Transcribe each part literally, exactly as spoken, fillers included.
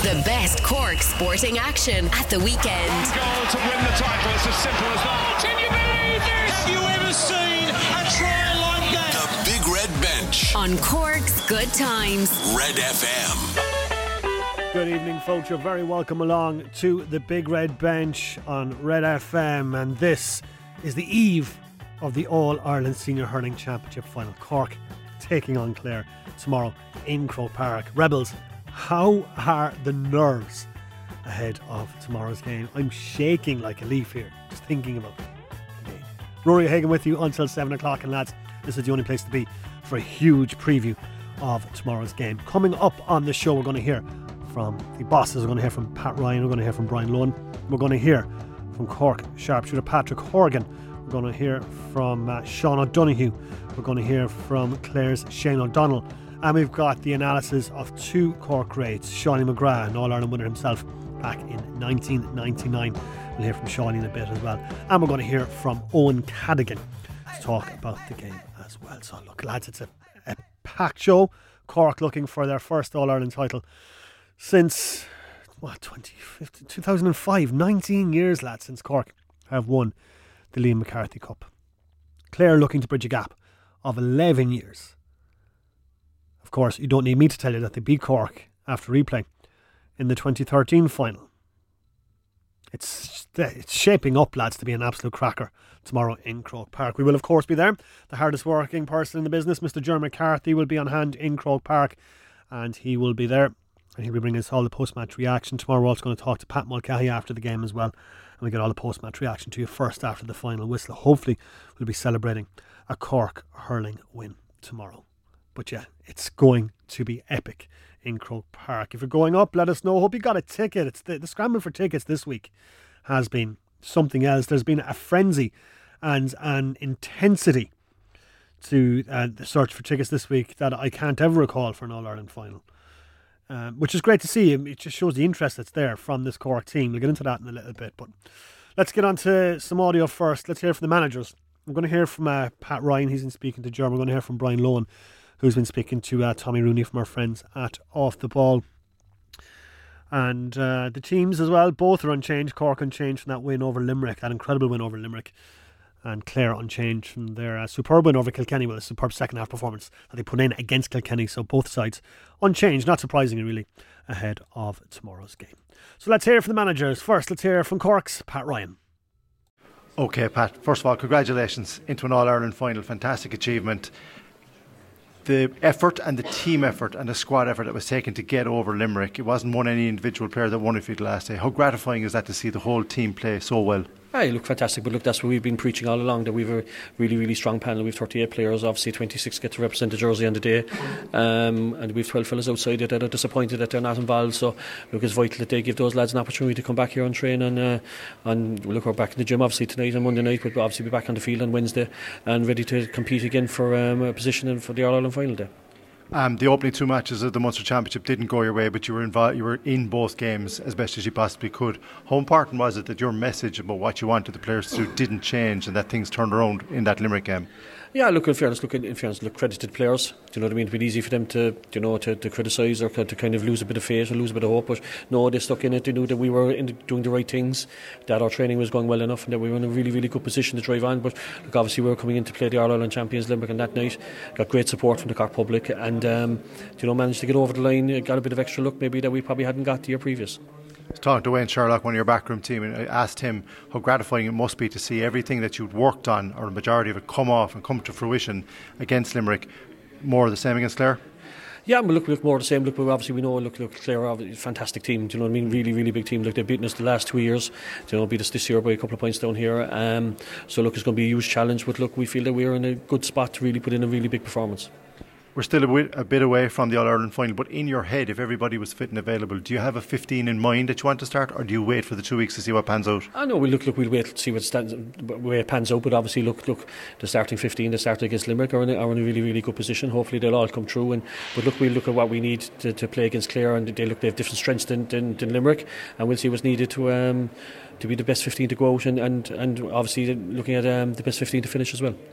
The best Cork sporting action at the weekend. One goal to win the title. It's as simple as that. Can you believe this? Have you ever seen a trial like that? The Big Red Bench. On Cork's Good Times. Red F M. Good evening, folks. You're very welcome along to the Big Red Bench on Red F M. And this is the eve of the All-Ireland Senior Hurling Championship final. Cork taking on Clare tomorrow in Croke Park. Rebels, how are the nerves ahead of tomorrow's game? I'm shaking like a leaf here, just thinking about the game. Rory Hagan with you until seven o'clock. And lads, this is the only place to be for a huge preview of tomorrow's game. Coming up on the show, we're going to hear from the bosses. We're going to hear from Pat Ryan. We're going to hear from Brian Lohan. We're going to hear from Cork sharpshooter Patrick Horgan. We're going to hear from uh, Sean O'Donoghue. We're going to hear from Clare's Shane O'Donnell. And we've got the analysis of two Cork greats, Shawnee McGrath, an All-Ireland winner himself back in nineteen ninety-nine. We'll hear from Shawnee in a bit as well. And we're going to hear from Owen Cadigan to talk about the game as well. So look, lads, it's a, a packed show. Cork looking for their first All-Ireland title since, what, twenty fifteen, two thousand five. nineteen years, lads, since Cork have won the Liam McCarthy Cup. Clare looking to bridge a gap of eleven years. Of course, you don't need me to tell you that they beat Cork after replay in the twenty thirteen final. It's it's shaping up, lads, to be an absolute cracker tomorrow in Croke Park. We will, of course, be there. The hardest working person in the business, Mister Ger McCarthy, will be on hand in Croke Park, and he will be there. And he'll be bringing us all the post-match reaction. Tomorrow we're also going to talk to Pat Mulcahy after the game as well. And we get all the post-match reaction to you first after the final whistle. Hopefully we'll be celebrating a Cork hurling win tomorrow. But yeah, it's going to be epic in Croke Park. If you're going up, let us know. Hope you got a ticket. It's the, the scramble for tickets this week has been something else. There's been a frenzy and an intensity to uh, the search for tickets this week that I can't ever recall for an All-Ireland final. Um, which is great to see. It just shows the interest that's there from this Cork team. We'll get into that in a little bit, but let's get on to some audio first. Let's hear from the managers. We're going to hear from uh, Pat Ryan. He's been speaking to German. We're going to hear from Brian Lohan, who's been speaking to uh, Tommy Rooney from our friends at Off the Ball. And uh, the teams as well, both are unchanged. Cork unchanged from that win over Limerick, that incredible win over Limerick. And Clare unchanged from their uh, superb win over Kilkenny with a superb second half performance that they put in against Kilkenny. So both sides unchanged, not surprisingly really, ahead of tomorrow's game. So let's hear from the managers. First, let's hear from Cork's Pat Ryan. OK, Pat, first of all, congratulations into an All-Ireland final. Fantastic achievement. The effort and the team effort and the squad effort that was taken to get over Limerick, it wasn't one any individual player that won it for you the last day. How gratifying is that to see the whole team play so well? Aye, look, fantastic. But look, that's what we've been preaching all along, that we've a really, really strong panel. We've thirty-eight players, obviously twenty-six get to represent the jersey on the day. Um, and we've twelve fellas outside it that are disappointed that they're not involved. So, look, it's vital that they give those lads an opportunity to come back here and train. And, uh, and look, we're back in the gym, obviously, tonight and Monday night, but we'll obviously be back on the field on Wednesday and ready to compete again for um, a position for the All-Ireland final day. Um, the opening two matches of the Munster Championship didn't go your way, but you were involved, you were in both games as best as you possibly could. How important was it that your message about what you wanted the players to do didn't change and that things turned around in that Limerick game? Yeah, look, in fairness, look, in fairness, look, credited players. Do you know what I mean? It'd be easy for them to, you know, to, to criticise or to kind of lose a bit of faith or lose a bit of hope. But no, they stuck in it. They knew that we were in the, doing the right things, that our training was going well enough, and that we were in a really, really good position to drive on. But look, obviously, we were coming in to play the All-Ireland champions Limerick on that night. Got great support from the Cork public, and um, you know, managed to get over the line. Got a bit of extra luck, maybe that we probably hadn't got the year previous. I was talking to Wayne Sherlock, one of your backroom team, and I asked him how gratifying it must be to see everything that you'd worked on, or the majority of it, come off and come to fruition against Limerick. More of the same against Clare? Yeah, but look, look more the same. Look, obviously we know. Look, look, Clare are a fantastic team. Do you know what I mean? Really, really big team. Look, they've beaten us the last two years. Do you know, beat us this year by a couple of points down here. Um, so look, it's going to be a huge challenge. But look, we feel that we're in a good spot to really put in a really big performance. We're still a bit, a bit away from the All-Ireland final, but in your head, if everybody was fit and available, do you have a fifteen in mind that you want to start, or do you wait for the two weeks to see what pans out? I know, we look, look, we'll wait to see what stands, where it pans out, but obviously, look, look, the starting fifteen, the starter against Limerick are in, a, are in a really, really good position. Hopefully, they'll all come through. And but look, we'll look at what we need to, to play against Clare, and they look, they have different strengths than, than, than Limerick, and we'll see what's needed to um, to be the best fifteen to go out, and, and, and obviously looking at um, the best fifteen to finish as well.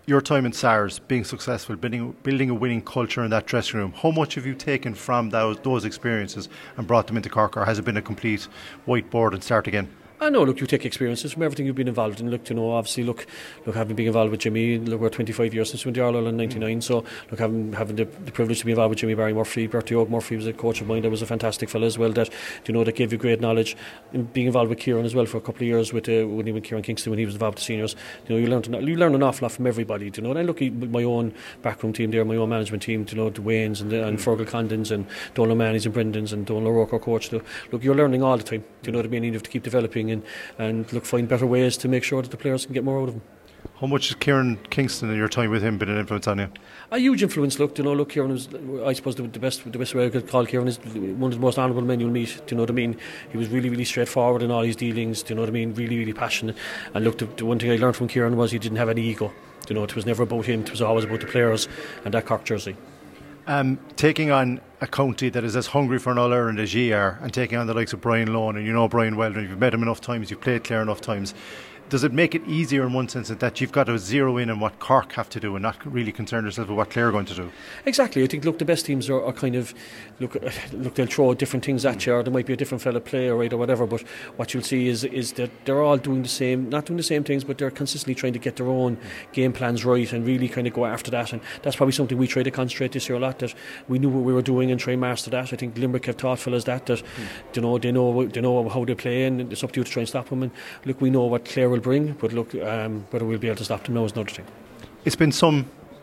your time in SARS, being successful, building, building a winning culture in that dressing room, how much have you taken from those, those experiences and brought them into Cork, or has it been a complete whiteboard and start again? I know, look, you take experiences from everything you've been involved in. Look, you know, obviously, look, look, having been involved with Jimmy, look, we're twenty-five years since we went to Ireland in ninety-nine, so, look, having having the, the privilege to be involved with Jimmy Barry Murphy, Bertie Oak Murphy was a coach of mine that was a fantastic fellow as well, that, you know, that gave you great knowledge. And being involved with Kieran as well for a couple of years, with uh, when he went Kieran Kingston, when he was involved with the seniors, you know, you learn you learn an awful lot from everybody, you know. And I look at my own backroom team there, my own management team, you know, the Waynes and, the, and Fergal Condons and Donald O'Mahony's and Brendan's and Donald O'Rourke, our coach. Look, look, you're learning all the time, do you know what I mean? You have to keep developing and, and look, find better ways to make sure that the players can get more out of them. How much has Kieran Kingston and your time with him been an influence on you? A huge influence. Look, you know, look, Kieran was, I suppose, the, the best, the best way I could call Kieran is one of the most honourable men you'll meet. Do you know what I mean? He was really, really straightforward in all his dealings. Do you know what I mean? Really, really passionate. And look, the, the one thing I learned from Kieran was he didn't have any ego. Do you know, it was never about him. It was always about the players and that Cork jersey. Um, taking on a county that is as hungry for an All-Ireland as ye are, and taking on the likes of Brian Lohan, and you know Brian well, and you've met him enough times, you've played Clare enough times, does it make it easier in one sense that you've got to zero in on what Cork have to do and not really concern yourself with what Clare are going to do? Exactly. I think, look, the best teams are, are kind of, look, look, they'll throw different things at you, or there might be a different fella player, right, or whatever, but what you'll see is is that they're all doing the same, not doing the same things, but they're consistently trying to get their own game plans right and really kind of go after that, and that's probably something we try to concentrate this year a lot, that we knew what we were doing and try and master that. I think Limerick have taught fellas that, that mm. you know, they know they know how they play, and it's up to you to try and stop them, and look, we know what Clare will bring, but look, Um, whether we'll be able to stop them now is another thing. It's been some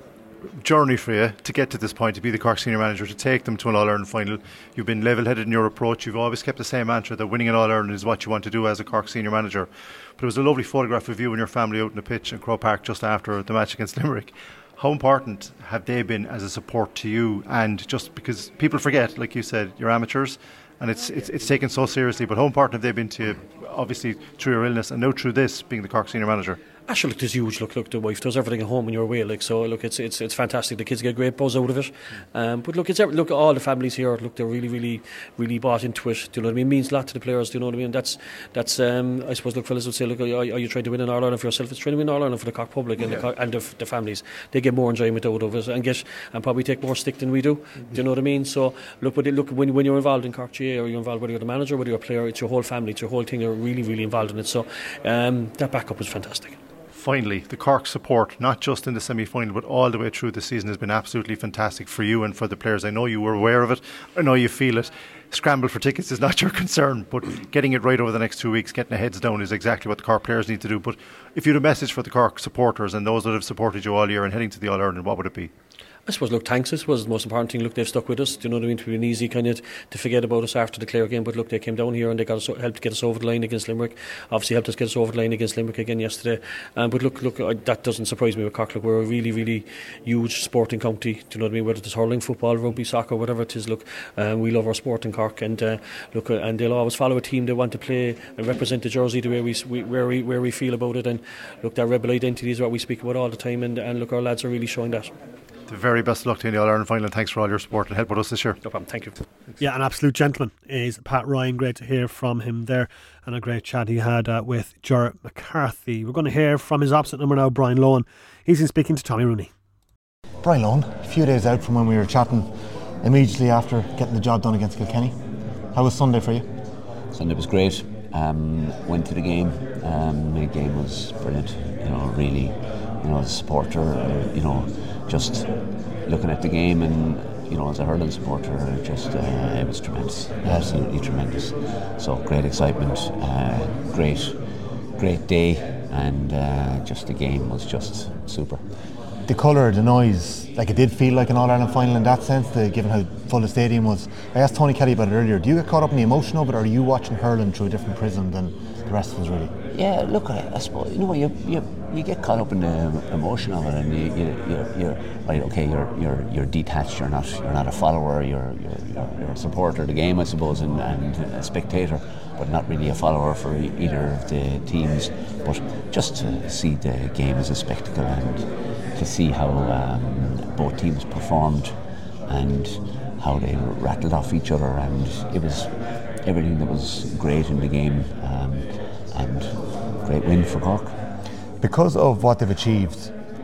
journey for you to get to this point, to be the Cork senior manager, to take them to an All-Ireland final. You've been level-headed in your approach. You've always kept the same mantra that winning an All-Ireland is what you want to do as a Cork senior manager. But it was a lovely photograph of you and your family out in the pitch in Croke Park just after the match against Limerick. How important have they been as a support to you? And just because people forget, like you said, you're amateurs and it's it's, it's taken so seriously, but how important have they been to you, obviously through your illness and now through this, being the Cork senior manager? Actually, look, it's huge. Look, look, the wife does everything at home when you're away. Like, so, look, it's it's it's fantastic. The kids get a great buzz out of it. Um, but look, it's look, all the families here. Look, they're really, really, really bought into it. Do you know what I mean? It means a lot to the players. Do you know what I mean? That's that's. Um, I suppose, look, fellas would say, look, are, are you trying to win an All Ireland for yourself? It's trying to win All Ireland for the Cork public and, yeah. the, and the, the families. They get more enjoyment out of it and get and probably take more stick than we do. Mm-hmm. Do you know what I mean? So, look, but it, look, when when you're involved in Cork G A, or you're involved, whether you're the manager, whether you're a player, it's your whole family, it's your whole thing. You're really, really involved in it. So, um, that backup was fantastic. Finally, the Cork support, not just in the semi-final but all the way through the season, has been absolutely fantastic for you and for the players. I know you were aware of it, I know you feel it. Scramble for tickets is not your concern, but getting it right over the next two weeks, getting their heads down, is exactly what the Cork players need to do. But if you had a message for the Cork supporters and those that have supported you all year and heading to the All-Ireland, what would it be? I suppose, look, thanks, I suppose, the most important thing. Look, they've stuck with us. Do you know what I mean? It's been easy kind of to forget about us after the Clare game, but look, they came down here and they got us, helped get us over the line against Limerick. Obviously helped us get us over the line against Limerick again yesterday. Um, but look, look, I, that doesn't surprise me with Cork. Look, we're a really, really huge sporting county. Do you know what I mean? Whether it's hurling, football, rugby, soccer, whatever it is, look, um, we love our sport in Cork, and uh, look, uh, and they'll always follow a team they want to play and represent the jersey the way we, we where we where we feel about it. And look, that rebel identity is what we speak about all the time, and, and look, our lads are really showing that. The very best of luck to you in the All-Ireland final, and thanks for all your support and help with us this year. No problem, thank you. Yeah, an absolute gentleman is Pat Ryan. Great to hear from him there, and a great chat he had uh, with Ger McCarthy. We're going to hear from his opposite number now, Brian Lohan. He's in speaking to Tommy Rooney. Brian Lohan, a few days out from when we were chatting immediately after getting the job done against Kilkenny. How was Sunday for you? Sunday was great. Um, went to the game. Um, the game was brilliant. You know, really, you know, as a supporter, uh, you know, just looking at the game, and you know, as a hurling supporter, just uh, it was tremendous, absolutely tremendous. So great excitement, uh, great, great day, and uh, just the game was just super. The colour, the noise, like it did feel like an All-Ireland final in that sense, the, given how full the stadium was. I asked Tony Kelly about it earlier. Do you get caught up in the emotion of it, or are you watching hurling through a different prism than the rest of us really? Yeah, look, I, I suppose, you know, you, you you get caught up in the emotion of it, and you, you, you're, you're right. Okay, you're you're you're detached. You're not you're not a follower. You're you're, you're, you're a supporter of the game, I suppose, and, and a spectator, but not really a follower for either of the teams. But just to see the game as a spectacle, and to see how um, both teams performed and how they rattled off each other, and it was everything that was great in the game, um, and great win for Cork. Because of what they've achieved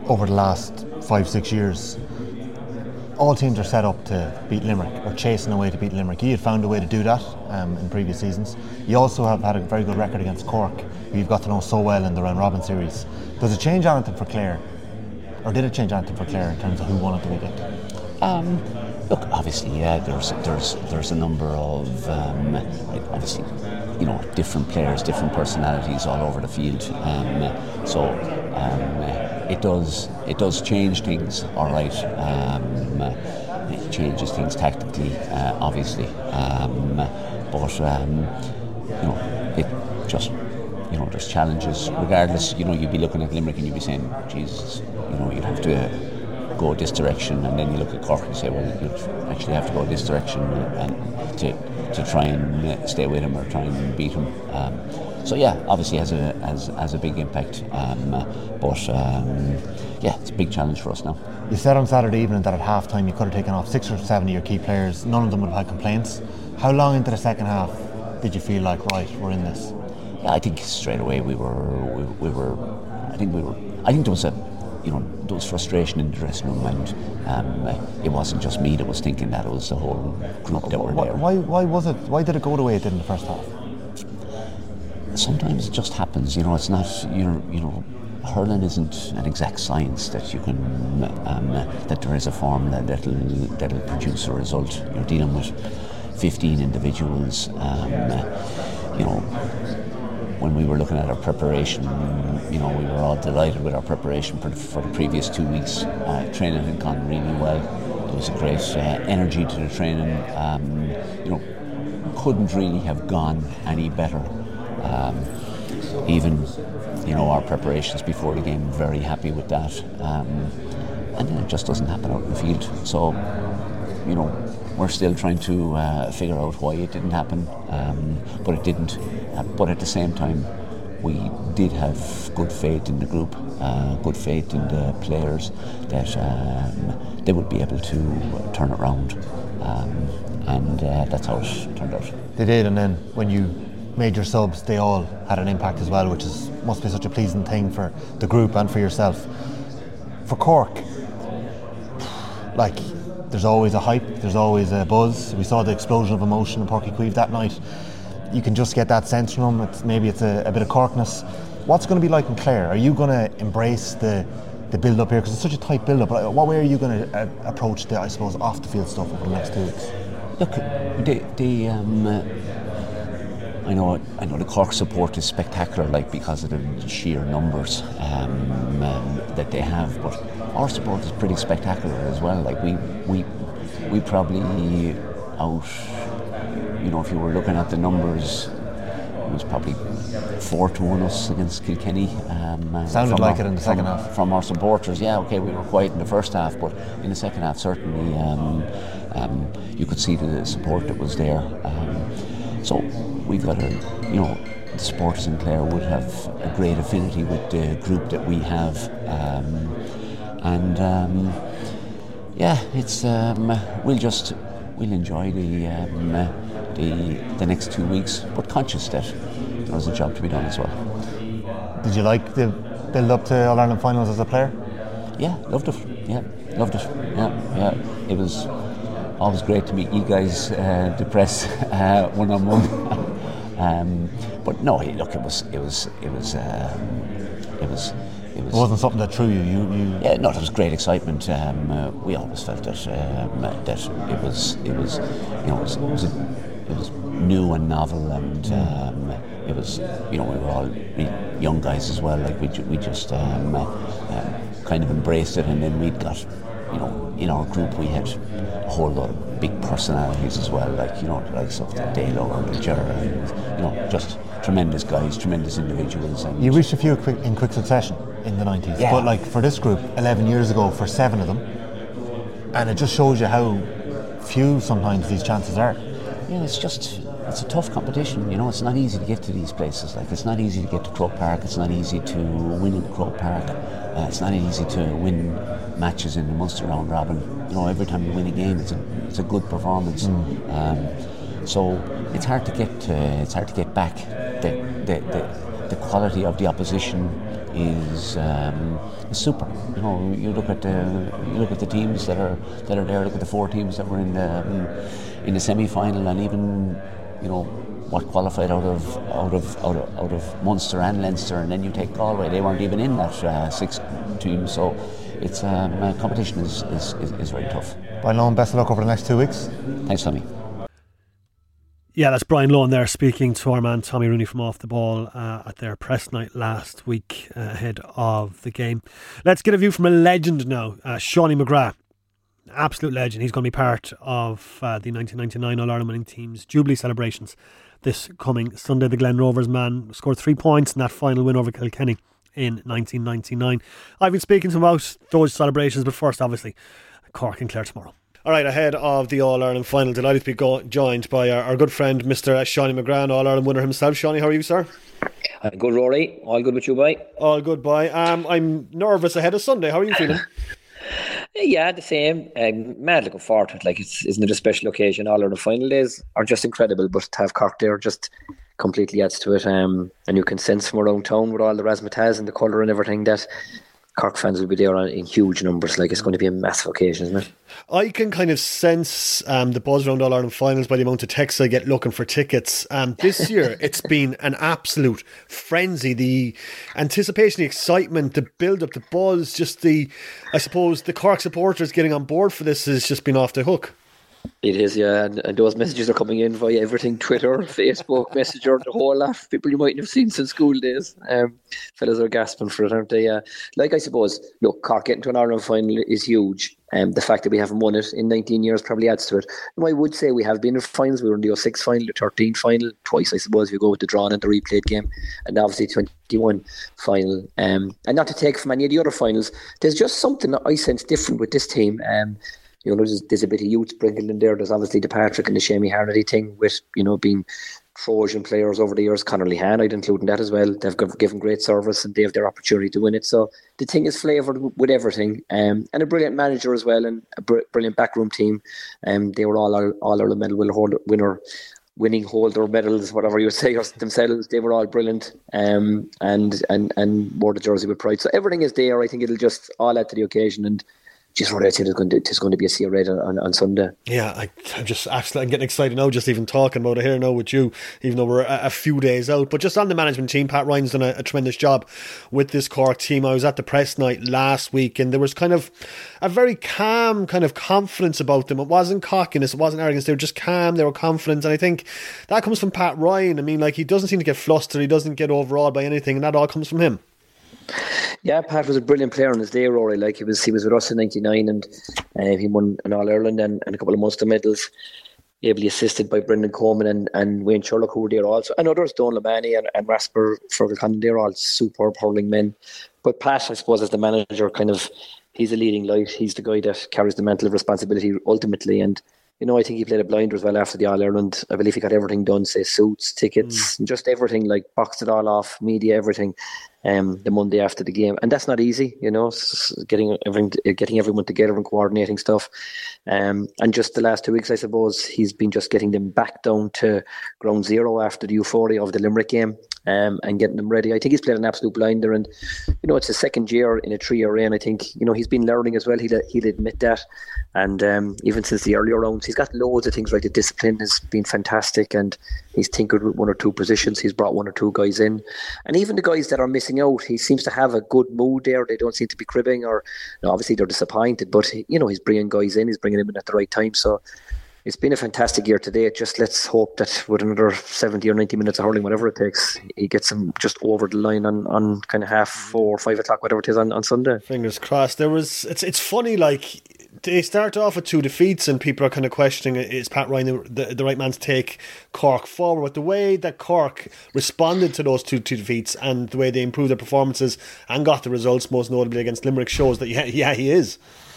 over the last five, six years, all teams are set up to beat Limerick or chasing a way to beat Limerick. You had found a way to do that um, in previous seasons. You also have had a very good record against Cork, who you've got to know so well in the round robin series. Does it change anything for Clare, or did it change anything for Clare in terms of who won at the weekend? Um, look, obviously, yeah, there's there's there's a number of um, obviously, you know, different players, different personalities all over the field. Um, so um, it does it does change things, all right. Um, it changes things tactically, uh, obviously, um, but um, you know, it just. You know, there's challenges. Regardless, you know, you'd be looking at Limerick and you'd be saying, Jesus, you know, you'd have to go this direction, and then you look at Cork and say, well, you'd actually have to go this direction and to to try and stay with him or try and beat him. Um, so yeah, obviously has a has, has a big impact. Um, but um, yeah, it's a big challenge for us now. You said on Saturday evening that at half time you could have taken off six or seven of your key players. None of them would have had complaints. How long into the second half did you feel like, right, we're in this? Yeah, I think straight away we were, we, we were, I think we were, I think there was a, you know, there was frustration in the dressing room, and um, it wasn't just me that was thinking that, it was the whole group that were there. Why, why was it, why did it go the way it did in the first half? Sometimes it just happens, you know, it's not, you're, you know, hurling isn't an exact science that you can, um, that there is a formula that'll, that'll produce a result. You're dealing with fifteen individuals, um, you know. When we were looking at our preparation, you know, we were all delighted with our preparation for the, for the previous two weeks. Uh, training had gone really well. There was a great uh, energy to the training. Um, you know, couldn't really have gone any better. Um, even, you know, our preparations before the game, very happy with that. Um, and then it just doesn't happen out in the field. So, you know, we're still trying to uh, figure out why it didn't happen, um, but it didn't. Uh, but at the same time, we did have good faith in the group, uh, good faith in the players that um, they would be able to turn it around, um, and uh, that's how it turned out. They did, and then when you made your subs, they all had an impact as well, which is must be such a pleasing thing for the group and for yourself. For Cork, like, there's always a hype, there's always a buzz. We saw the explosion of emotion in Páirc Uí Chaoimh that night. You can just get that sense from them. It's, maybe it's a, a bit of Corkness. What's it going to be like in Clare? Are you going to embrace the, the build-up here? Because it's such a tight build-up. What way are you going to uh, approach the, I suppose, off-the-field stuff over the next two weeks? Look, the, the um, uh, I know I know the Cork support is spectacular, like, because of the sheer numbers um, um, that they have, but our support is pretty spectacular as well. Like, we we we probably out, you know, if you were looking at the numbers, it was probably four to one us against Kilkenny. Um, Sounded like our, it in the second from, half. From our supporters, yeah, okay, we were quiet in the first half, but in the second half, certainly, um, um, you could see the support that was there. Um, so we've got a, you know, the supporters in Clare would have a great affinity with the group that we have, um, and um, yeah, it's um, we'll just we'll enjoy the. Um, The, the next two weeks, but conscious that there's a job to be done as well. Did you like the build up to All Ireland finals as a player? Yeah, loved it. Yeah, loved it. Yeah, yeah. It was always great to meet you guys, uh, the press, uh, one on one. Um, but no, look, it was, it was, it was, um, it was. It, was, it wasn't something that threw you. You, you. Yeah, no, there was great excitement. Um, uh, we always felt that um, that it was, it was, you know, it was, it was, a, it was new and novel, and um, it was, you know, we were all young guys as well. Like, we, we just um, uh, kind of embraced it, and then we'd got, you know, in our group we had a whole lot of big personalities as well. Like, you know, the likes of the Dalo and the Gerard, and, you know, just tremendous guys, tremendous individuals. And you reached a few quick, in quick succession in the nineties, yeah. But like for this group, eleven years ago, for seven of them, and it just shows you how few sometimes these chances are. Yeah, it's just, it's a tough competition, you know, it's not easy to get to these places. Like, it's not easy to get to Croke Park, it's not easy to win in Croke Park, uh, it's not easy to win matches in the Munster round robin. You know, every time you win a game, it's a it's a good performance. Mm. Um, so it's hard to get uh, it's hard to get back the the, the the quality of the opposition. is um, is super. You know, you look at the you look at the teams that are that are there. Look at the four teams that were in the in the semi-final, and even you know what qualified out of out of out of, out of Munster and Leinster, and then you take Galway. They weren't even in that uh, six team. So it's um, uh, competition is, is, is, is very tough. Brian Lohan, best of luck over the next two weeks. Thanks, Tommy. Yeah, that's Brian Lohan there speaking to our man Tommy Rooney from Off the Ball uh, at their press night last week uh, ahead of the game. Let's get a view from a legend now, uh, Seanie McGrath. Absolute legend. He's going to be part of uh, the nineteen ninety-nine All-Ireland winning team's Jubilee celebrations this coming Sunday. The Glen Rovers man scored three points in that final win over Kilkenny in nineteen ninety-nine. I've been speaking to him about those celebrations, but first, obviously, Cork and Clare tomorrow. All right, ahead of the All-Ireland final, delighted to be go- joined by our, our good friend, Mister Seanie McGrath, All-Ireland winner himself. Seanie, how are you, sir? Uh, good, Rory. All good with you, boy? All good, boy. Um, I'm nervous ahead of Sunday. How are you feeling? Yeah, the same. Um, mad looking forward to it. Like, it's, isn't it a special occasion? All-Ireland final days are just incredible, but to have Cork there just completely adds to it. Um, and you can sense from around town with all the razzmatazz and the colour and everything that Cork fans will be there in huge numbers. Like, it's going to be a massive occasion, isn't it? I can kind of sense um, the buzz around All-Ireland finals by the amount of texts I get looking for tickets. Um, this year, it's been an absolute frenzy. The anticipation, the excitement, the build-up, the buzz, just the, I suppose, the Cork supporters getting on board for this has just been off the hook. It is, yeah, and, and those messages are coming in via everything, Twitter, Facebook, Messenger, the whole lot. People you mightn't have seen since school days. Um, fellas are gasping for it, aren't they? Uh, like, I suppose, look, Cork getting to an Ireland final is huge. Um, the fact that we haven't won it in nineteen years probably adds to it. Now, I would say we have been in finals. We were in the oh six final, the thirteen final, twice, I suppose, if you go with the drawn and the replayed game, and obviously twenty-one final. Um, and not to take from any of the other finals, there's just something that I sense different with this team. Um, You know, there's, there's a bit of youth sprinkled in there. There's obviously the Patrick and the Seamie Harnedy thing with, you know, being Trojan players over the years. Conor Lehan, I'd include in that as well. They've given great service and they have their opportunity to win it. So the thing is flavoured with everything. Um, and a brilliant manager as well, and a br- brilliant backroom team. Um, they were all all Ireland medal winner, winning holder medals, whatever you would say themselves. They were all brilliant um, and, and, and wore the jersey with pride. So everything is there. I think it'll just all add to the occasion, and just what I think it's going to, it's going to be a C R A on, on Sunday. Yeah, I, I'm just actually I'm getting excited now, just even talking about it here now with you, even though we're a, a few days out. But just on the management team, Pat Ryan's done a, a tremendous job with this Cork team. I was at the press night last week, and there was kind of a very calm kind of confidence about them. It wasn't cockiness, it wasn't arrogance. They were just calm, they were confident, and I think that comes from Pat Ryan. I mean, like, he doesn't seem to get flustered, he doesn't get overawed by anything, and that all comes from him. Yeah, Pat was a brilliant player on his day, Rory. Like, he was he was with us in ninety-nine, and uh, he won an All-Ireland and, and a couple of Munster medals, ably assisted by Brendan Coleman and, and Wayne Sherlock, who were there also, and others, Don Labani and, and Rasper Fergal. They're all superb hurling men. But Pat, I suppose, as the manager, kind of, he's a leading light. He's the guy that carries the mantle of responsibility ultimately, and you know, I think he played a blinder as well after the All-Ireland. I believe he got everything done, say suits, tickets, mm. just everything, like boxed it all off, media, everything, um, the Monday after the game. And that's not easy, you know, getting everything, getting everyone together and coordinating stuff. Um, and just the last two weeks, I suppose, he's been just getting them back down to ground zero after the euphoria of the Limerick game. Um, and getting them ready. I think he's played an absolute blinder, and you know, it's his second year in a three-year reign. I think, you know, he's been learning as well. He'll, he'll admit that, and um, even since the earlier rounds, he's got loads of things right. The discipline has been fantastic, and he's tinkered with one or two positions. He's brought one or two guys in, and even the guys that are missing out, he seems to have a good mood there. They don't seem to be cribbing, or you know, obviously they're disappointed, but you know, he's bringing guys in. He's bringing them in at the right time. So it's been a fantastic year today. Just let's hope that with another seventy or ninety minutes of hurling, whatever it takes, he gets them just over the line on, on kind of half four, five o'clock, whatever it is on, on Sunday. Fingers crossed. There was. It's it's funny, like, they start off with two defeats and people are kind of questioning, is Pat Ryan the, the, the right man to take Cork forward? But the way that Cork responded to those two, two defeats and the way they improved their performances and got the results, most notably against Limerick, shows that yeah, yeah he is.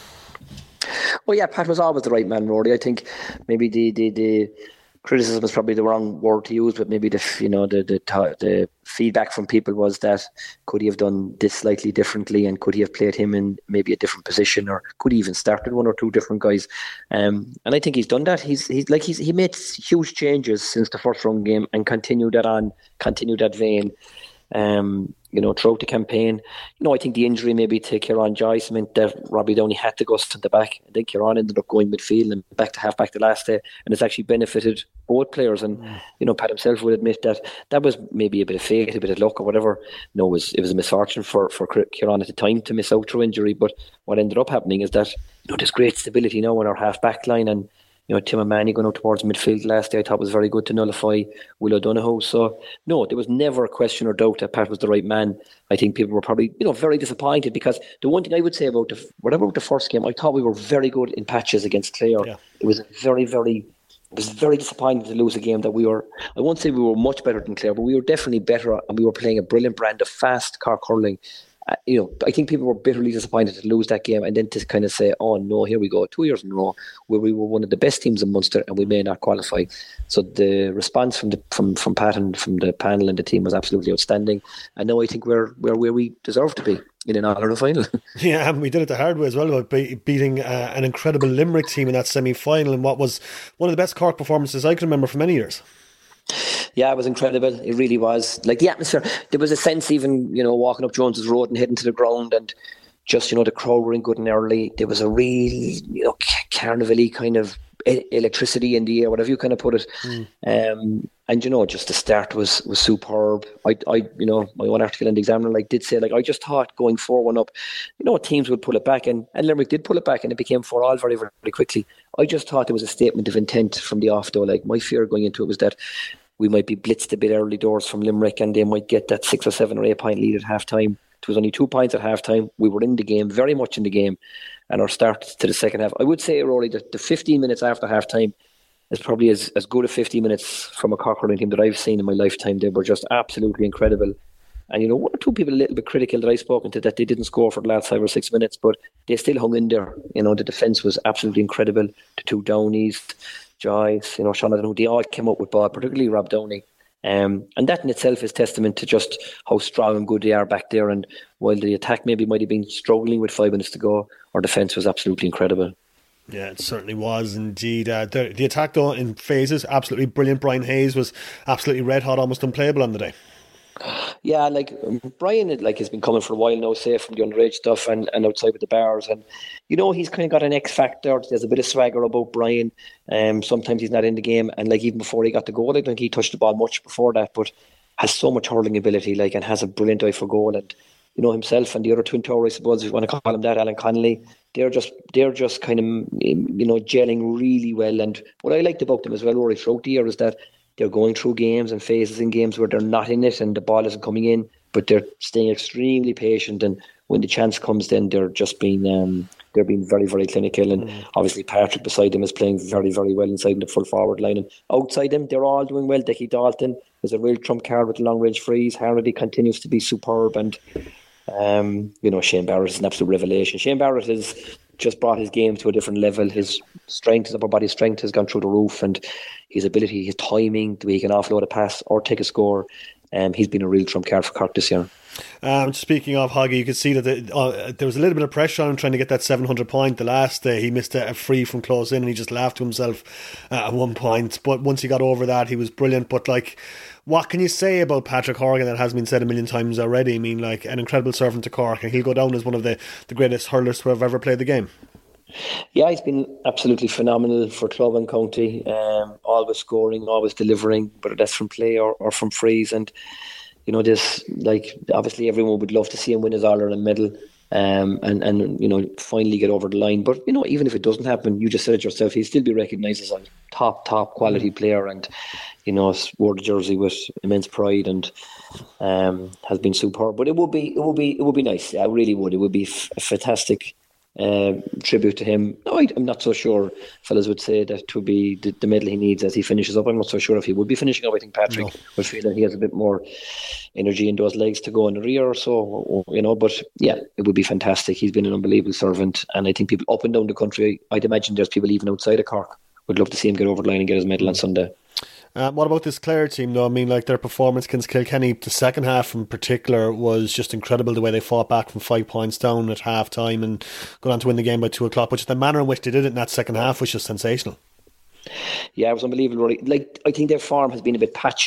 Well, yeah, Pat was always the right man, Rory. I think maybe the, the, the criticism is probably the wrong word to use, but maybe the you know the, the the feedback from people was that could he have done this slightly differently, and could he have played him in maybe a different position, or could he even started one or two different guys? Um, and I think he's done that. He's he's like he's he made huge changes since the first round game and continued that on, continued that vein. Um, you know, throughout the campaign. You know, I think the injury maybe to Kieran Joyce meant that Robbie Downey had to go centre back. I think Kieran ended up going midfield and back to half back the last day, and it's actually benefited both players. And mm. you know, Pat himself would admit that that was maybe a bit of fate, a bit of luck, or whatever. No, it was it was a misfortune for for Kieran at the time to miss out through injury. But what ended up happening is that, you know, there's great stability now in our half back line, and you know, Tim O'Mahony going out towards midfield last day, I thought was very good to nullify Will O'Donoghue. So, no, there was never a question or doubt that Pat was the right man. I think people were probably, you know, very disappointed, because the one thing I would say about the, whatever about the first game, I thought we were very good in patches against Clare. Yeah. It was very, very, it was very disappointing to lose a game that we were, I won't say we were much better than Clare, but we were definitely better, and we were playing a brilliant brand of fast Cork hurling. Uh, you know, I think people were bitterly disappointed to lose that game, and then to kind of say, oh no, here we go, two years in a row where we were one of the best teams in Munster and we may not qualify. So the response from the from, from Pat and from the panel and the team was absolutely outstanding. And now I think we're, we're where we deserve to be in an All-Ireland final. Yeah, and we did it the hard way as well, by be- beating uh, an incredible Limerick team in that semi-final, in what was one of the best Cork performances I can remember for many years. Yeah, it was incredible. It really was. Like the atmosphere, there was a sense even, you know, walking up Jones's Road and heading to the ground, and just, you know, the crowd were in good and early. There was a real, you know, carnival-y kind of electricity in the air, whatever you kind of put it. Mm. Um, and, you know, just the start was was superb. I, I, you know, my own article in the Examiner, like, did say, like, I just thought going four one up, you know, teams would pull it back, and, and Limerick did pull it back, and it became four all very, very, very quickly. I just thought there was a statement of intent from the off, though. Like, my fear going into it was that we might be blitzed a bit early doors from Limerick, and they might get that six or seven or eight point lead at half time. It was only two points at half time. We were in the game, very much in the game, and our start to the second half, I would say, Rory, that the fifteen minutes after half time is probably as, as good a fifteen minutes from a Cork hurling team that I've seen in my lifetime. They were just absolutely incredible. And, you know, one or two people a little bit critical that I've spoken to, that they didn't score for the last five or six minutes, but they still hung in there. You know, the defence was absolutely incredible. The two Downeys, Joyce, you know, Sean O'Donoghue, they all came up with ball, particularly Rob Downey. Um, and that in itself is testament to just how strong and good they are back there. And while the attack maybe might have been struggling with five minutes to go, our defence was absolutely incredible. Yeah, it certainly was indeed. Uh, the, the attack, though, in phases, absolutely brilliant. Brian Hayes was absolutely red hot, almost unplayable on the day. Yeah, like Brian, like has been coming for a while now, say from the underage stuff and, and outside with the bars, and you know, he's kind of got an X factor. There's a bit of swagger about Brian. Um, sometimes he's not in the game, and like even before he got the goal, I think he touched the ball much before that, but has so much hurling ability, like, and has a brilliant eye for goal. And you know, himself and the other twin tower, I suppose, if you want to call him that, Alan Connolly, they're just they're just kind of, you know, gelling really well. And what I liked about them as well, Rory, throughout the year, is that they're going through games and phases in games where they're not in it and the ball isn't coming in, but they're staying extremely patient. And when the chance comes, then they're just being um, they're being very, very clinical. And mm. obviously Patrick beside them is playing very, very well inside the full forward line. And outside them, they're all doing well. Dickie Dalton is a real trump card with the long range frees. Harnedy continues to be superb, and um, you know, Shane Barrett is an absolute revelation. Shane Barrett has just brought his game to a different level. His strength, his upper body strength, has gone through the roof, and his ability, his timing, the way he can offload a pass or take a score, um, he's been a real trump card for Cork this year. Um, speaking of Hoggy, you could see that the, uh, there was a little bit of pressure on him trying to get that seven hundred point. The last day he missed a, a free from close in, and he just laughed to himself uh, at one point. But once he got over that, he was brilliant. But like, what can you say about Patrick Horgan that has been said a million times already? I mean, like, an incredible servant to Cork, and he'll go down as one of the, the greatest hurlers to have ever played the game. Yeah, he's been absolutely phenomenal for club and county. Um, always scoring, always delivering, whether that's from play or, or from frees. And you know, this, like, obviously everyone would love to see him win his All-Ireland medal, um, and, and, you know, finally get over the line. But, you know, even if it doesn't happen, you just said it yourself, he'll still be recognised as a top, top quality player, and, you know, wore the jersey with immense pride, and um, has been superb. But it would be, it would be, it would be nice. I really would. It would be f- a fantastic Uh, tribute to him. No, I, I'm not so sure fellas would say that would be the, the medal he needs as he finishes up. I'm not so sure if he would be finishing up. I think Patrick no. would feel that he has a bit more energy in those legs to go in the rear or so, you know. But yeah, it would be fantastic. He's been an unbelievable servant, and I think people up and down the country, I'd imagine there's people even outside of Cork, would love to see him get over the line and get his medal on Sunday. Um, what about this Clare team, though? I mean, like, their performance against Kilkenny, the second half in particular, was just incredible. The way they fought back from five points down at half time and got on to win the game by two o'clock, which the manner in which they did it in that second half was just sensational. Yeah, it was unbelievable, really. Like, I think their form has been a bit patchy.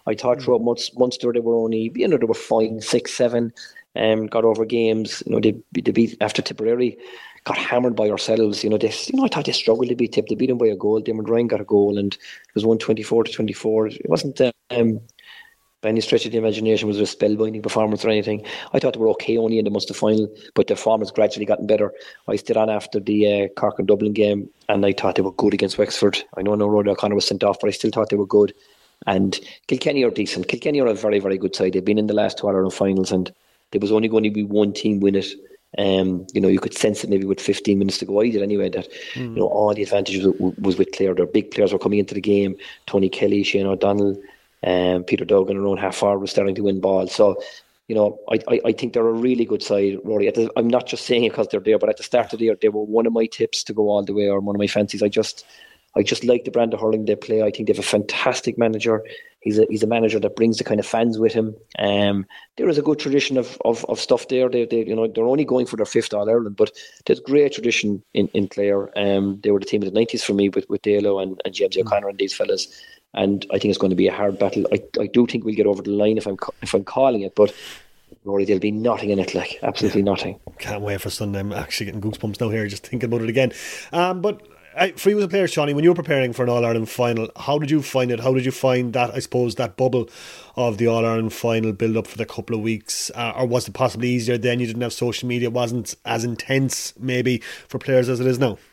I thought throughout Munster they were only, you know, they were fine, six, seven, um, got over games. You know, they, they beat after Tipperary, got hammered by ourselves. You know, they, you know, I thought they struggled to beat Tip. They beat them by a goal. Damon Ryan got a goal, and it was one twenty-four to twenty-four. It wasn't um, by any stretch of the imagination was it a spellbinding performance or anything. I thought they were okay only in the Munster final, but their form has gradually gotten better. I stayed on after the uh, Cork and Dublin game, and I thought they were good against Wexford. I know no Rory O'Connor was sent off, but I still thought they were good. And Kilkenny are decent. Kilkenny are a very, very good side. They've been in the last two All-Ireland finals, and there was only going to be one team win it. Um, you know, you could sense it maybe with fifteen minutes to go. I did anyway. That mm. you know, all the advantages was, was with Clare. Their big players were coming into the game. Tony Kelly, Shane O'Donnell, um, Peter Duggan, around half forward was starting to win balls. So, you know, I, I, I think they're a really good side, Rory. At the, I'm not just saying it because they're there, but at the start of the year, they were one of my tips to go all the way, or one of my fancies. I just, I just like the brand of hurling they play. I think they have a fantastic manager. He's a he's a manager that brings the kind of fans with him. Um, there is a good tradition of, of, of stuff there. They they you know they're only going for their fifth All Ireland, but there's great tradition in in Clare. Um, they were the team of the nineties for me with with Dalo and, and James O'Connor and these fellas. And I think it's going to be a hard battle. I, I do think we'll get over the line if I'm if I'm calling it, but Rory, there'll be nothing in it, like absolutely nothing. Can't wait for Sunday. I'm actually getting goosebumps now here just thinking about it again. Um, but. I, for you as a player, Shawnee, when you were preparing for an All-Ireland final, how did you find it? How did you find that, I suppose, that bubble of the All-Ireland final build-up for the couple of weeks? Uh, or was it possibly easier then? You didn't have social media. It wasn't as intense, maybe, for players as it is now?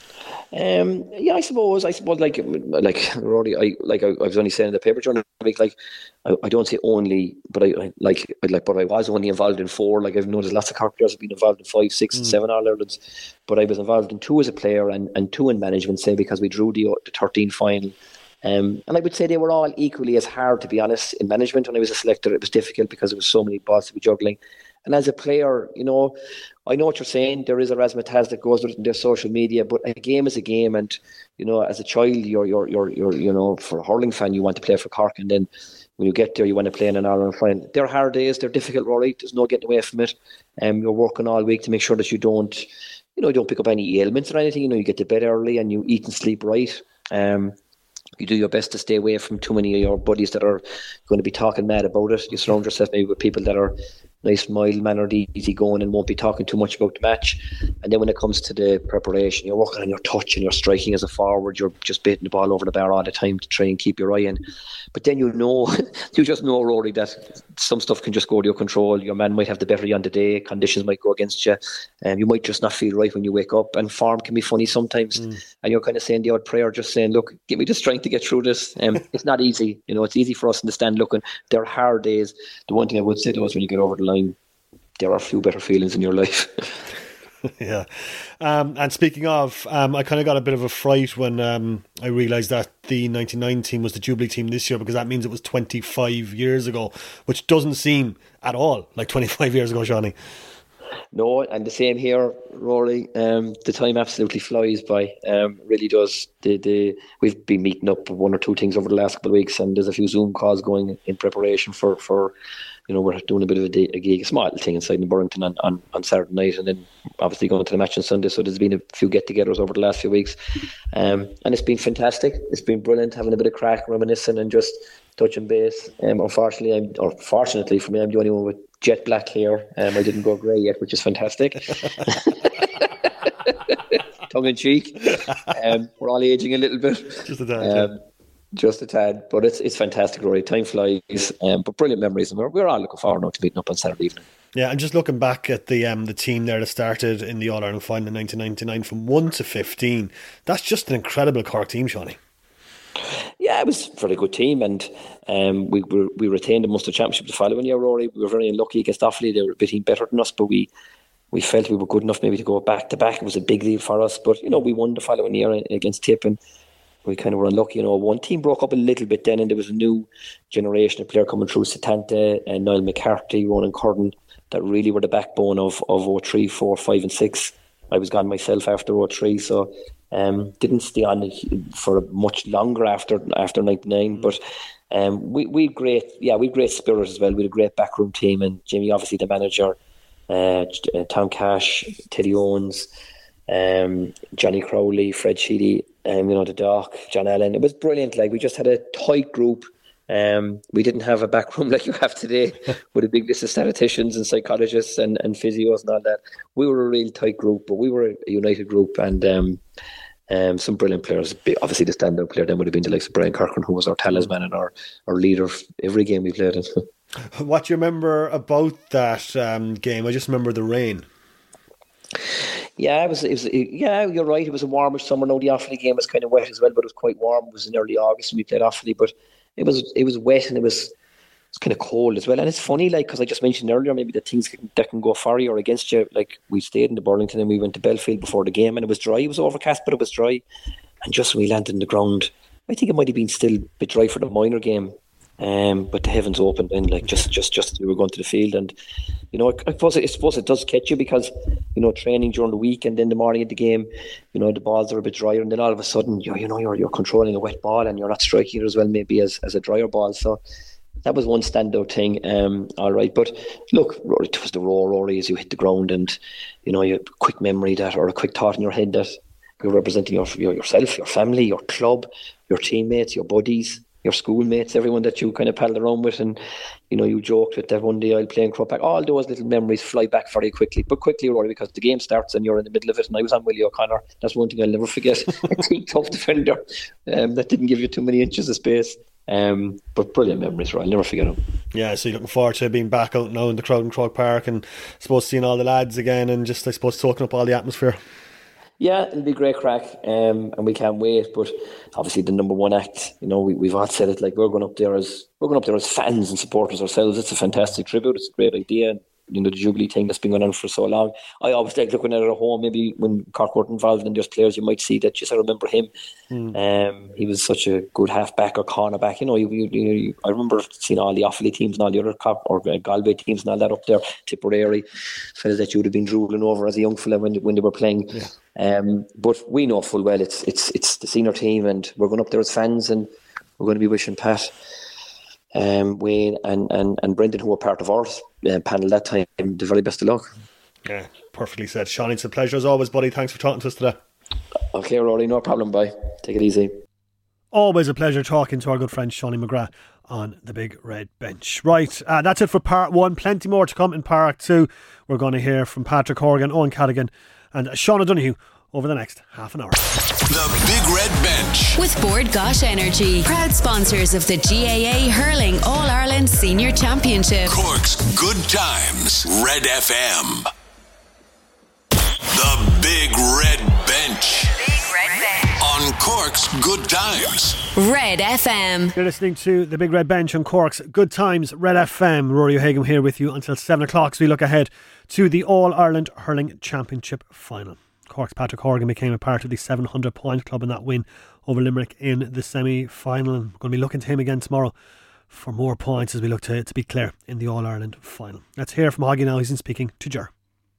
Um, yeah, I suppose. I suppose, like, like Rory, I like I, I was only saying in the paper during the week, like, I, I don't say only, but I, I like, I, like, but I was only involved in four. Like, I've noticed lots of Cork players have been involved in five, six, mm. and seven All Irelands, but I was involved in two as a player and, and two in management, say, because we drew the the thirteen final. Um, and I would say they were all equally as hard, to be honest. In management, when I was a selector, it was difficult because there was so many balls to be juggling. And as a player, you know, I know what you're saying. There is a razzmatazz that goes with it in their social media, but a game is a game. And, you know, as a child, you're, you're, you're, you're, you know, for a hurling fan, you want to play for Cork. And then when you get there, you want to play in an All-Ireland final. They're hard days. They're difficult, Rory. There's no getting away from it. Um, you're working all week to make sure that you don't, you know, you don't pick up any ailments or anything. You know, you get to bed early and you eat and sleep right. Um, You do your best to stay away from too many of your buddies that are going to be talking mad about it. You surround yourself maybe with people that are nice, mild-mannered, easy-going and won't be talking too much about the match. And then when it comes to the preparation, you're working on your touch and you're striking as a forward. You're just baiting the ball over the bar all the time to try and keep your eye in. But then you know, you just know, Rory, that some stuff can just go to your control. Your man might have the better on the day. Conditions might go against you. Um, you might just not feel right when you wake up. And form can be funny sometimes. Mm. And you're kind of saying the odd prayer, just saying, look, give me the strength to get through this. Um, it's not easy. You know, it's easy for us in the stand looking. There are hard days. The one thing I would say to us when you get over the line, there are a few better feelings in your life. Yeah. Um, and speaking of, um, I kind of got a bit of a fright when um, I realised that the ninety-nine team was the Jubilee team this year, because that means it was twenty-five years ago, which doesn't seem at all like twenty-five years ago, Shawnee. No, and the same here, Rory. Um, the time absolutely flies by. Um, really does. The, the, we've been meeting up one or two things over the last couple of weeks, and there's a few Zoom calls going in preparation for, for you know, we're doing a bit of a, day, a gig, a small thing inside in Burrington on, on, on Saturday night, and then obviously going to the match on Sunday. So there's been a few get-togethers over the last few weeks. Um, and it's been fantastic. It's been brilliant, having a bit of crack, reminiscing and just touching base. Um, unfortunately, I'm, or fortunately for me, I'm the only one with jet black hair. Um, I didn't go grey yet, which is fantastic. Tongue in cheek. Um, we're all aging a little bit. Just a tad. Um, just a tad, but it's it's fantastic, Rory. Time flies, um, but brilliant memories, and we're, we're all looking forward now to meeting up on Saturday evening. Yeah, and just looking back at the um, the team there that started in the All Ireland final in nineteen ninety-nine from one to fifteen, that's just an incredible Cork team, Shawnee. Yeah, it was a very good team, and um, we we, we retained the Munster Championship the following year, Rory. We were very unlucky against Offaly. They were a bit better than us, but we we felt we were good enough maybe to go back to back. It was a big deal for us, but you know, we won the following year against Tip, and we kind of were unlucky. You know, one team broke up a little bit then, and there was a new generation of player coming through: Satanta and Niall McCarthy, Ronan Curran, that really were the backbone of of oh three, four, five, and six. I was gone myself after oh three, so um, didn't stay on for much longer after after ninety-nine. But um, we we great, yeah, we great spirit as well. We had a great backroom team, and Jimmy, obviously the manager, uh, Tom Cash, Teddy Owens, um, Johnny Crowley, Fred Sheedy, um, you know, the Doc, John Allen. It was brilliant. Like, we just had a tight group, Um, we didn't have a back room like you have today with a big list of statisticians and psychologists and, and physios and all that. We were a real tight group, but we were a united group, and um, um, some brilliant players. Obviously, the standout player then would have been the likes of Brian Corcoran, who was our talisman and our, our leader of every game we played in. What do you remember about that um, game? I just remember the rain. Yeah, it was, it was. Yeah, you're right. It was a warmish summer. Now the Offaly game was kind of wet as well, but it was quite warm. It was in early August when we played Offaly, but it was it was wet and it was it was kind of cold as well. And it's funny, like, because I just mentioned earlier, maybe the things can, that can go for you or against you. Like, we stayed in the Burlington and we went to Belfield before the game, and it was dry. It was overcast, but it was dry. And just when we landed on the ground, I think it might have been still a bit dry for the minor game. Um, but the heavens opened and like just, just, just as we were going to the field, and you know, I, I suppose it, I suppose it does catch you because you know, training during the week and then the morning of the game, you know, the balls are a bit drier, and then all of a sudden, you you know, you're you're controlling a wet ball and you're not striking it as well, maybe as as a drier ball. So that was one standout thing. Um, all right, but look, Rory, it was the roar, Rory, as you hit the ground, and you know, you have a quick memory that, or a quick thought in your head that you're representing your, your yourself, your family, your club, your teammates, your buddies, your schoolmates, everyone that you kind of paddled around with, and you know, you joked with that one day I'll play in Croke Park. All those little memories fly back very quickly, but quickly, Rory, because the game starts and you're in the middle of it. And I was on Willie O'Connor. That's one thing I'll never forget. A big tough defender um, that didn't give you too many inches of space. Um, but brilliant memories, Rory. I'll never forget them. Yeah, so you're looking forward to being back out now in the crowd in Croke Park, and I suppose seeing all the lads again, and just I suppose soaking up all the atmosphere. Yeah, it'll be great crack, um, and we can't wait. But obviously, the number one act, you know, we, we've all said it. Like, we're going up there as we're going up there as fans and supporters ourselves. It's a fantastic tribute. It's a great idea. And, you know, the Jubilee thing that's been going on for so long. I always like looking at it at home. Maybe when Cork weren't involved and there's players, you might see that. Just I remember him. Mm. Um, he was such a good halfback or cornerback. You know, you, you, you, I remember seeing all the Offaly teams and all the other Cork or Galway teams and all that up there. Tipperary, fellas that you would have been drooling over as a young fella when when they were playing. Yeah. Um, but we know full well it's it's it's the senior team, and we're going up there as fans, and we're going to be wishing Pat, um, Wayne, and, and, and Brendan, who were part of our uh, panel that time, the very best of luck. Yeah, perfectly said, Sean. It's a pleasure as always, buddy. Thanks for talking to us today. Okay, Rory, no problem. Bye. Take it easy. Always a pleasure talking to our good friend Seanie McGrath on the Big Red Bench. Right, uh, that's it for part one. Plenty more to come in part two. We're going to hear from Patrick Horgan, Owen Cadigan, and Sean O'Donoghue over the next half an hour. The Big Red Bench with Bord Gáis Energy, proud sponsors of the G A A Hurling All-Ireland Senior Championship. Cork's Good Times, Red F M. The Big Red Bench. Big Red Bench on Cork's Good Times, Red F M. You're listening to the Big Red Bench on Cork's Good Times, Red F M. Rory O'Hagan here with you until seven o'clock as we look ahead to the All-Ireland Hurling Championship final. Cork's Patrick Horgan became a part of the seven hundred point club in that win over Limerick in the semi-final. And we're going to be looking to him again tomorrow for more points as we look to, to be clear in the All-Ireland final. Let's hear from Hoggy now. He's in speaking to Ger.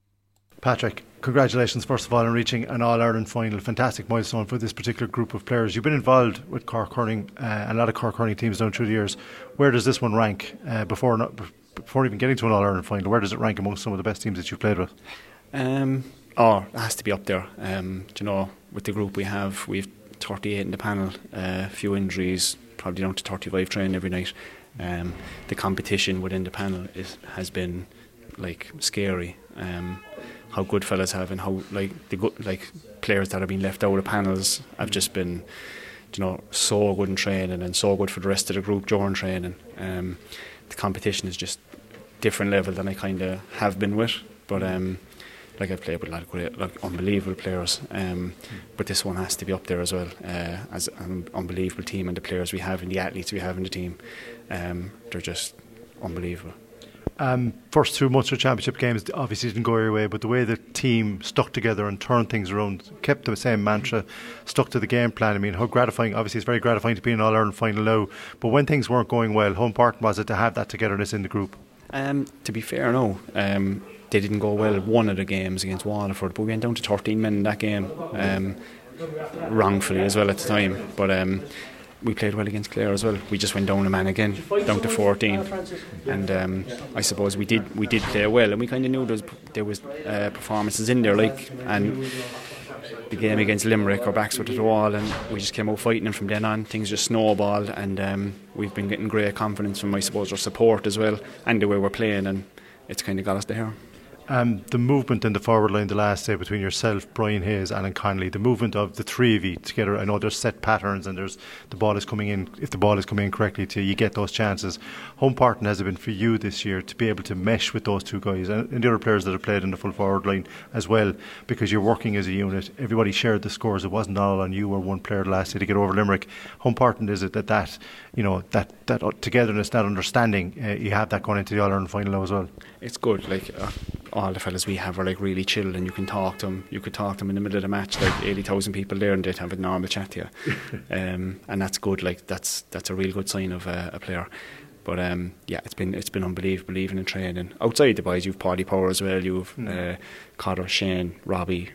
Patrick, congratulations first of all on reaching an All-Ireland final. Fantastic milestone for this particular group of players. You've been involved with Cork hurling, uh, a lot of Cork hurling teams down through the years. Where does this one rank uh, before not, before even getting to an All-Ireland final? Where does it rank amongst some of the best teams that you've played with? Um, oh, it has to be up there. Um, do you know, with the group we have, we've thirty-eight in the panel, uh, a few injuries, probably down to thirty-five training every night. Um, the competition within the panel is, has been like scary. Um, how good fellas have, and how like the good like players that have been left out of panels have just been, you know, so good in training and so good for the rest of the group during training. Um, the competition is just different level than I kind of have been with, but um, like I've played with a lot of great, like unbelievable players. Um, but this one has to be up there as well, uh, as an unbelievable team, and the players we have and the athletes we have in the team, um, they're just unbelievable. Um, first two Munster Championship games obviously didn't go your way, but the way the team stuck together and turned things around, kept the same mantra, stuck to the game plan. I mean, how gratifying, obviously it's very gratifying to be in All-Ireland final now, but when things weren't going well, how important was it to have that togetherness in the group? Um, to be fair, no. Um, they didn't go well one of the games against Waterford, but we went down to thirteen men in that game, um, wrongfully as well at the time. But um, we played well against Clare as well. We just went down a man again, down to fourteen, and um, I suppose we did we did play well, and we kind of knew there was there was uh, performances in there, like, and the game against Limerick, our backs were to the wall, and we just came out fighting, and from then on things just snowballed, and um, we've been getting great confidence from, I suppose, our support as well, and the way we're playing, and it's kind of got us there. Um, the movement in the forward line the last day between yourself, Brian Hayes, Alan Connolly, the movement of the three of you together. I know there's set patterns and there's the ball is coming in. If the ball is coming in correctly to you, you get those chances. How important has it been for you this year to be able to mesh with those two guys and, and the other players that have played in the full forward line as well? Because you're working as a unit. Everybody shared the scores. It wasn't all on you or one player the last day to get over Limerick. How important is it that that, you know, that that togetherness, that understanding, uh, you have that going into the All-Ireland final now as well? It's good. Like uh, all the fellas we have are like really chill, and you can talk to them. You could talk to them in the middle of the match, like eighty thousand people there, and they'd have a normal chat to you. um, and that's good. Like that's that's a real good sign of uh, a player. But um, yeah, it's been it's been unbelievable even in training. Outside the boys, you've Paddy Power as well. You've mm. uh, Connor, Shane, Robbie.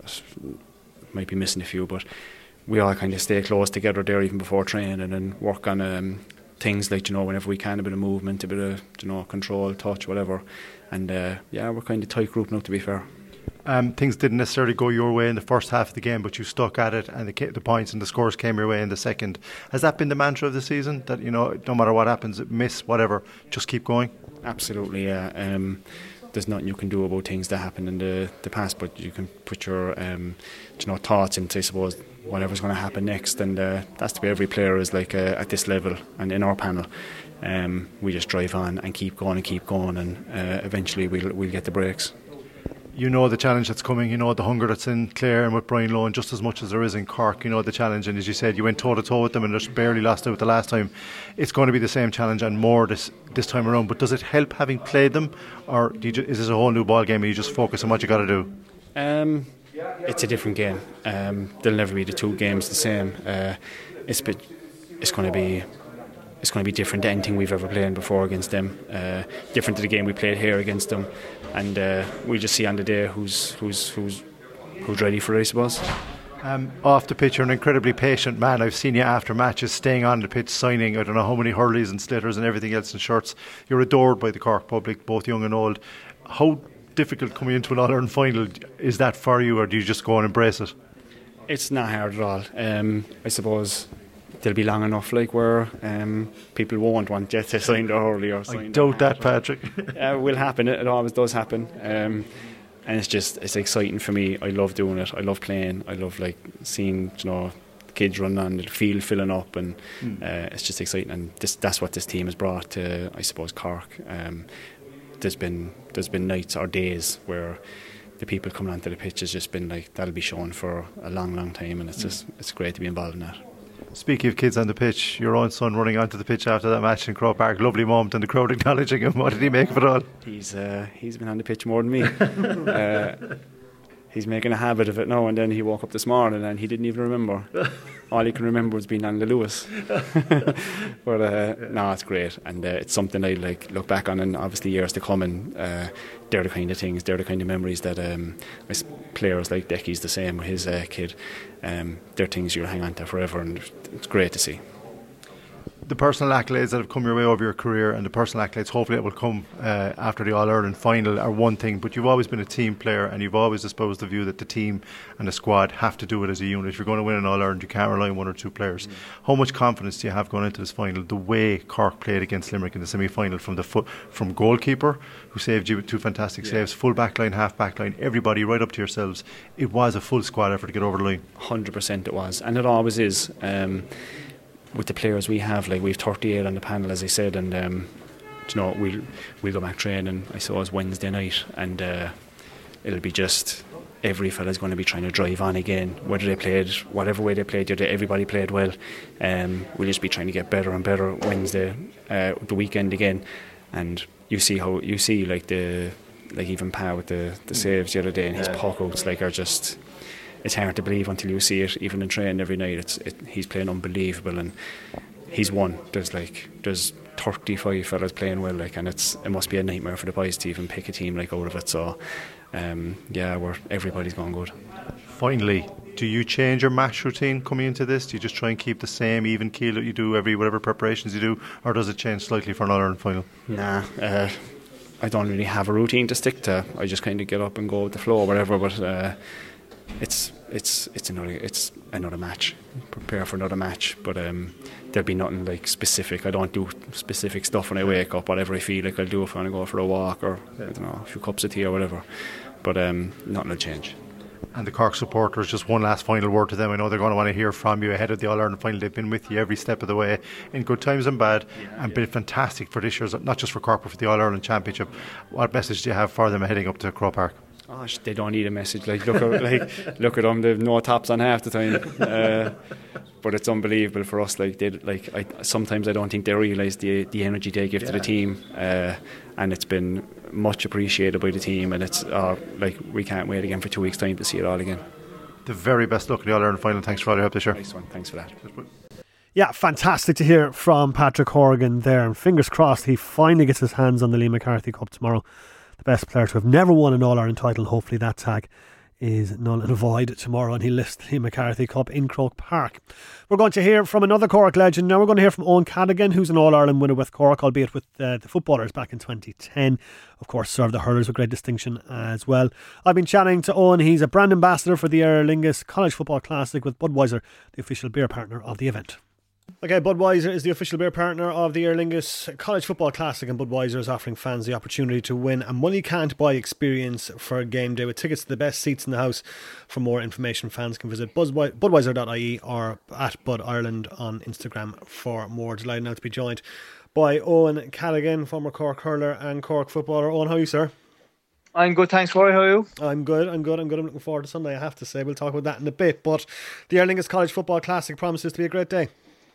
Might be missing a few, but we all kind of stay close together there even before training and work on um, things like, you know, whenever we can, a bit of movement, a bit of, you know, control, touch, whatever. And uh, yeah, we're kind of tight group now, to be fair. Um, things didn't necessarily go your way in the first half of the game, but you stuck at it, and the, the points and the scores came your way in the second. Has that been the mantra of the season? That, you know, no matter what happens, miss, whatever, just keep going? Absolutely, yeah. Um, there's nothing you can do about things that happened in the, the past, but you can put your um, you know, thoughts into, I suppose, whatever's going to happen next, and uh, that's the way every player is like uh, at this level and in our panel. Um, we just drive on and keep going and keep going, and uh, eventually we'll we'll get the breaks. You know the challenge that's coming, you know the hunger that's in Clare and with Brian Lohan just as much as there is in Cork. You know the challenge, and as you said, you went toe to toe with them and just barely lost out the last time. It's going to be the same challenge and more this this time around. But does it help having played them, or do you ju- is this a whole new ball game and you just focus on what you got to do? Um, it's a different game. Um, there'll never be the two games the same. Uh, it's bit, it's going to be. It's going to be different to anything we've ever played before against them. Uh, different to the game we played here against them, and uh, we'll just see on the day who's who's who's who's ready for it, I suppose. Um, off the pitch, you're an incredibly patient man. I've seen you after matches staying on the pitch, signing I don't know how many hurleys and slitters and everything else in shirts. You're adored by the Cork public, both young and old. How difficult coming into an All-Ireland final is that for you, or do you just go and embrace it? It's not hard at all. Um, I suppose they'll be long enough, like where um, people won't want you to sign the hurley or sign. I doubt that, Patrick. Yeah, it will happen. It, it always does happen. Um, and it's just it's exciting for me. I love doing it. I love playing. I love like seeing, you know, kids running on the field filling up, and mm. uh, it's just exciting. And this, that's what this team has brought to, I suppose, Cork. Um, there's been there's been nights or days where the people coming onto the pitch has just been like, that'll be shown for a long, long time, and it's mm. just it's great to be involved in that. Speaking of kids on the pitch, your own son running onto the pitch after that match in Croke Park, lovely moment, and the crowd acknowledging him. What did he make of it all? He's uh, he's been on the pitch more than me. uh, he's making a habit of it now, and then he woke up this morning and he didn't even remember. All he can remember was being on the Lewis. But uh, no, it's great, and uh, it's something I like look back on, and obviously years to come, and uh, they're the kind of things, they're the kind of memories that um, players like Decky's the same with his uh, kid. Um, they're things you'll hang on to forever, and it's great to see. The personal accolades that have come your way over your career, and the personal accolades hopefully that will come uh, after the All-Ireland final, are one thing, but you've always been a team player, and you've always espoused the view that the team and the squad have to do it as a unit. If you're going to win an All-Ireland, you can't rely on one or two players. Mm. How much confidence do you have going into this final, the way Cork played against Limerick in the semi-final, from the fo- from goalkeeper, who saved you with two fantastic yeah. saves, full back line, half back line, everybody right up to yourselves? It was a full squad effort to get over the line. one hundred percent it was, and it always is. Um, with the players we have, like we've thirty-eight on the panel, as I said, and um, you know, we'll we'll go back training, I suppose, Wednesday night, and uh, it'll be just every fella's going to be trying to drive on again, whether they played whatever way they played, everybody played well. Um, we'll just be trying to get better and better Wednesday, uh, the weekend again, and you see how you see like the like even Pa with the the saves the other day, and his puck outs like are just. It's hard to believe until you see it, even in training every night. It's it, he's playing unbelievable, and he's won. There's like there's thirty-five fellas playing well, like, and it's it must be a nightmare for the boys to even pick a team like out of it. So, um, yeah, we're everybody's going good. Finally, do you change your match routine coming into this? Do you just try and keep the same even keel that you do every whatever preparations you do, or does it change slightly for an All-Ireland final? Nah. Uh, I don't really have a routine to stick to. I just kind of get up and go with the flow or whatever, but. Uh, it's it's it's another it's another match. Prepare for another match, but um, there'll be nothing like specific. I don't do specific stuff when I wake up. Whatever I feel like I'll do if I want to go for a walk or I don't know, a few cups of tea or whatever. But um, nothing will change. And the Cork supporters, just one last final word to them. I know they're going to want to hear from you ahead of the All-Ireland final. They've been with you every step of the way in good times and bad, yeah, and yeah. been fantastic for this year's, not just for Cork but for the All-Ireland Championship. What message do you have for them heading up to Croke Park? Oh, they don't need a message. Like look at like look at them. They've no tops on half the time. Uh, but it's unbelievable for us. Like they like I, sometimes I don't think they realise the the energy they give yeah. to the team, uh, and it's been much appreciated by the team. And it's uh, like we can't wait again for two weeks' time to see it all again. The very best luck in the All-Ireland final. Thanks for all your help this year. Nice one. Thanks for that. Yeah, fantastic to hear from Patrick Horgan there, and fingers crossed he finally gets his hands on the Liam McCarthy Cup tomorrow. The best player to have never won an All-Ireland title. Hopefully that tag is null and void tomorrow and he lifts the Liam McCarthy Cup in Croke Park. We're going to hear from another Cork legend. Now we're going to hear from Owen Cadigan, who's an All-Ireland winner with Cork, albeit with uh, the footballers back in twenty ten. Of course, served the hurlers with great distinction as well. I've been chatting to Owen. He's a brand ambassador for the Aer Lingus College Football Classic with Budweiser, the official beer partner of the event. Okay, Budweiser is the official beer partner of the Aer Lingus College Football Classic, and Budweiser is offering fans the opportunity to win a money-can't-buy experience for a game day with tickets to the best seats in the house. For more information, fans can visit budweiser dot I E or at Bud Ireland on Instagram for more. Delighted now to be joined by Owen Cadigan, former Cork hurler and Cork footballer. Owen, how are you, sir? I'm good, thanks, Rory. How are you? I'm good, I'm good, I'm good. I'm looking forward to Sunday, I have to say. We'll talk about that in a bit, but the Aer Lingus College Football Classic promises to be a great day.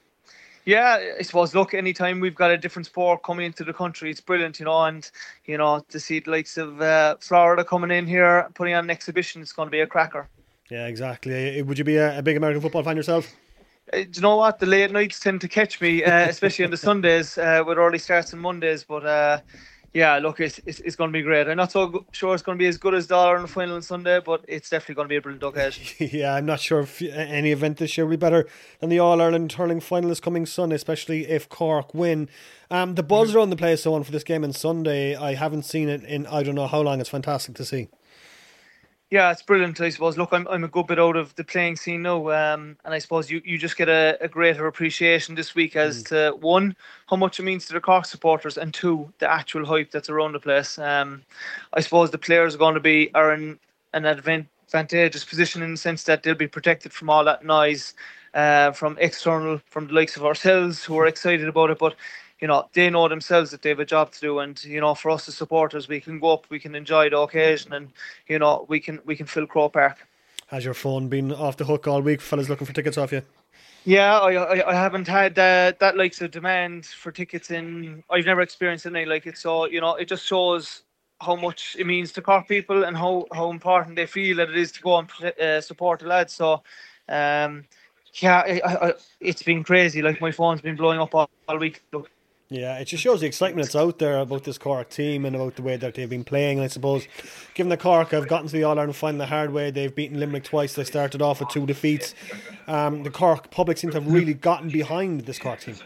Yeah, I suppose, look, anytime we've got a different sport coming into the country, it's brilliant, you know, and, you know, to see the likes of uh, Florida coming in here, putting on an exhibition, it's going to be a cracker. Yeah, exactly. Would you be a, a big American football fan yourself? Uh, do you know what? The late nights tend to catch me, uh, especially on the Sundays uh, with early starts on Mondays, but... Uh, Yeah, look, it's, it's it's going to be great. I'm not so go- sure it's going to be as good as the All-Ireland final on Sunday, but it's definitely going to be a brilliant look ahead. Yeah, I'm not sure if any event this year will be better than the All-Ireland hurling final is coming Sunday, especially if Cork win. Um, the buzz around the place, so on for this game on Sunday, I haven't seen it in I don't know how long. It's fantastic to see. Yeah, it's brilliant, I suppose. Look, I'm I'm a good bit out of the playing scene now, um, and I suppose you, you just get a, a greater appreciation this week as mm. to, one, how much it means to the Cork supporters, and two, the actual hype that's around the place. Um, I suppose the players are going to be are in an advantageous position in the sense that they'll be protected from all that noise, uh, from external, from the likes of ourselves who are excited about it, but you know, they know themselves that they have a job to do, and you know, for us as supporters, we can go up, we can enjoy the occasion, and you know, we can we can fill Croke Park. Has your phone been off the hook all week, fellas looking for tickets off you? Yeah, I I, I haven't had uh, that likes of demand for tickets in. I've never experienced anything like it, so you know, it just shows how much it means to Cork people and how, how important they feel that it is to go and uh, support the lads. So, um, yeah, I, I, it's been crazy. Like my phone's been blowing up all, all week. Look. Yeah, it just shows the excitement that's out there about this Cork team and about the way that they've been playing. I suppose, given that Cork have gotten to the All-Ireland final the hard way, they've beaten Limerick twice. They started off with two defeats. Um, the Cork public seem to have really gotten behind this Cork team.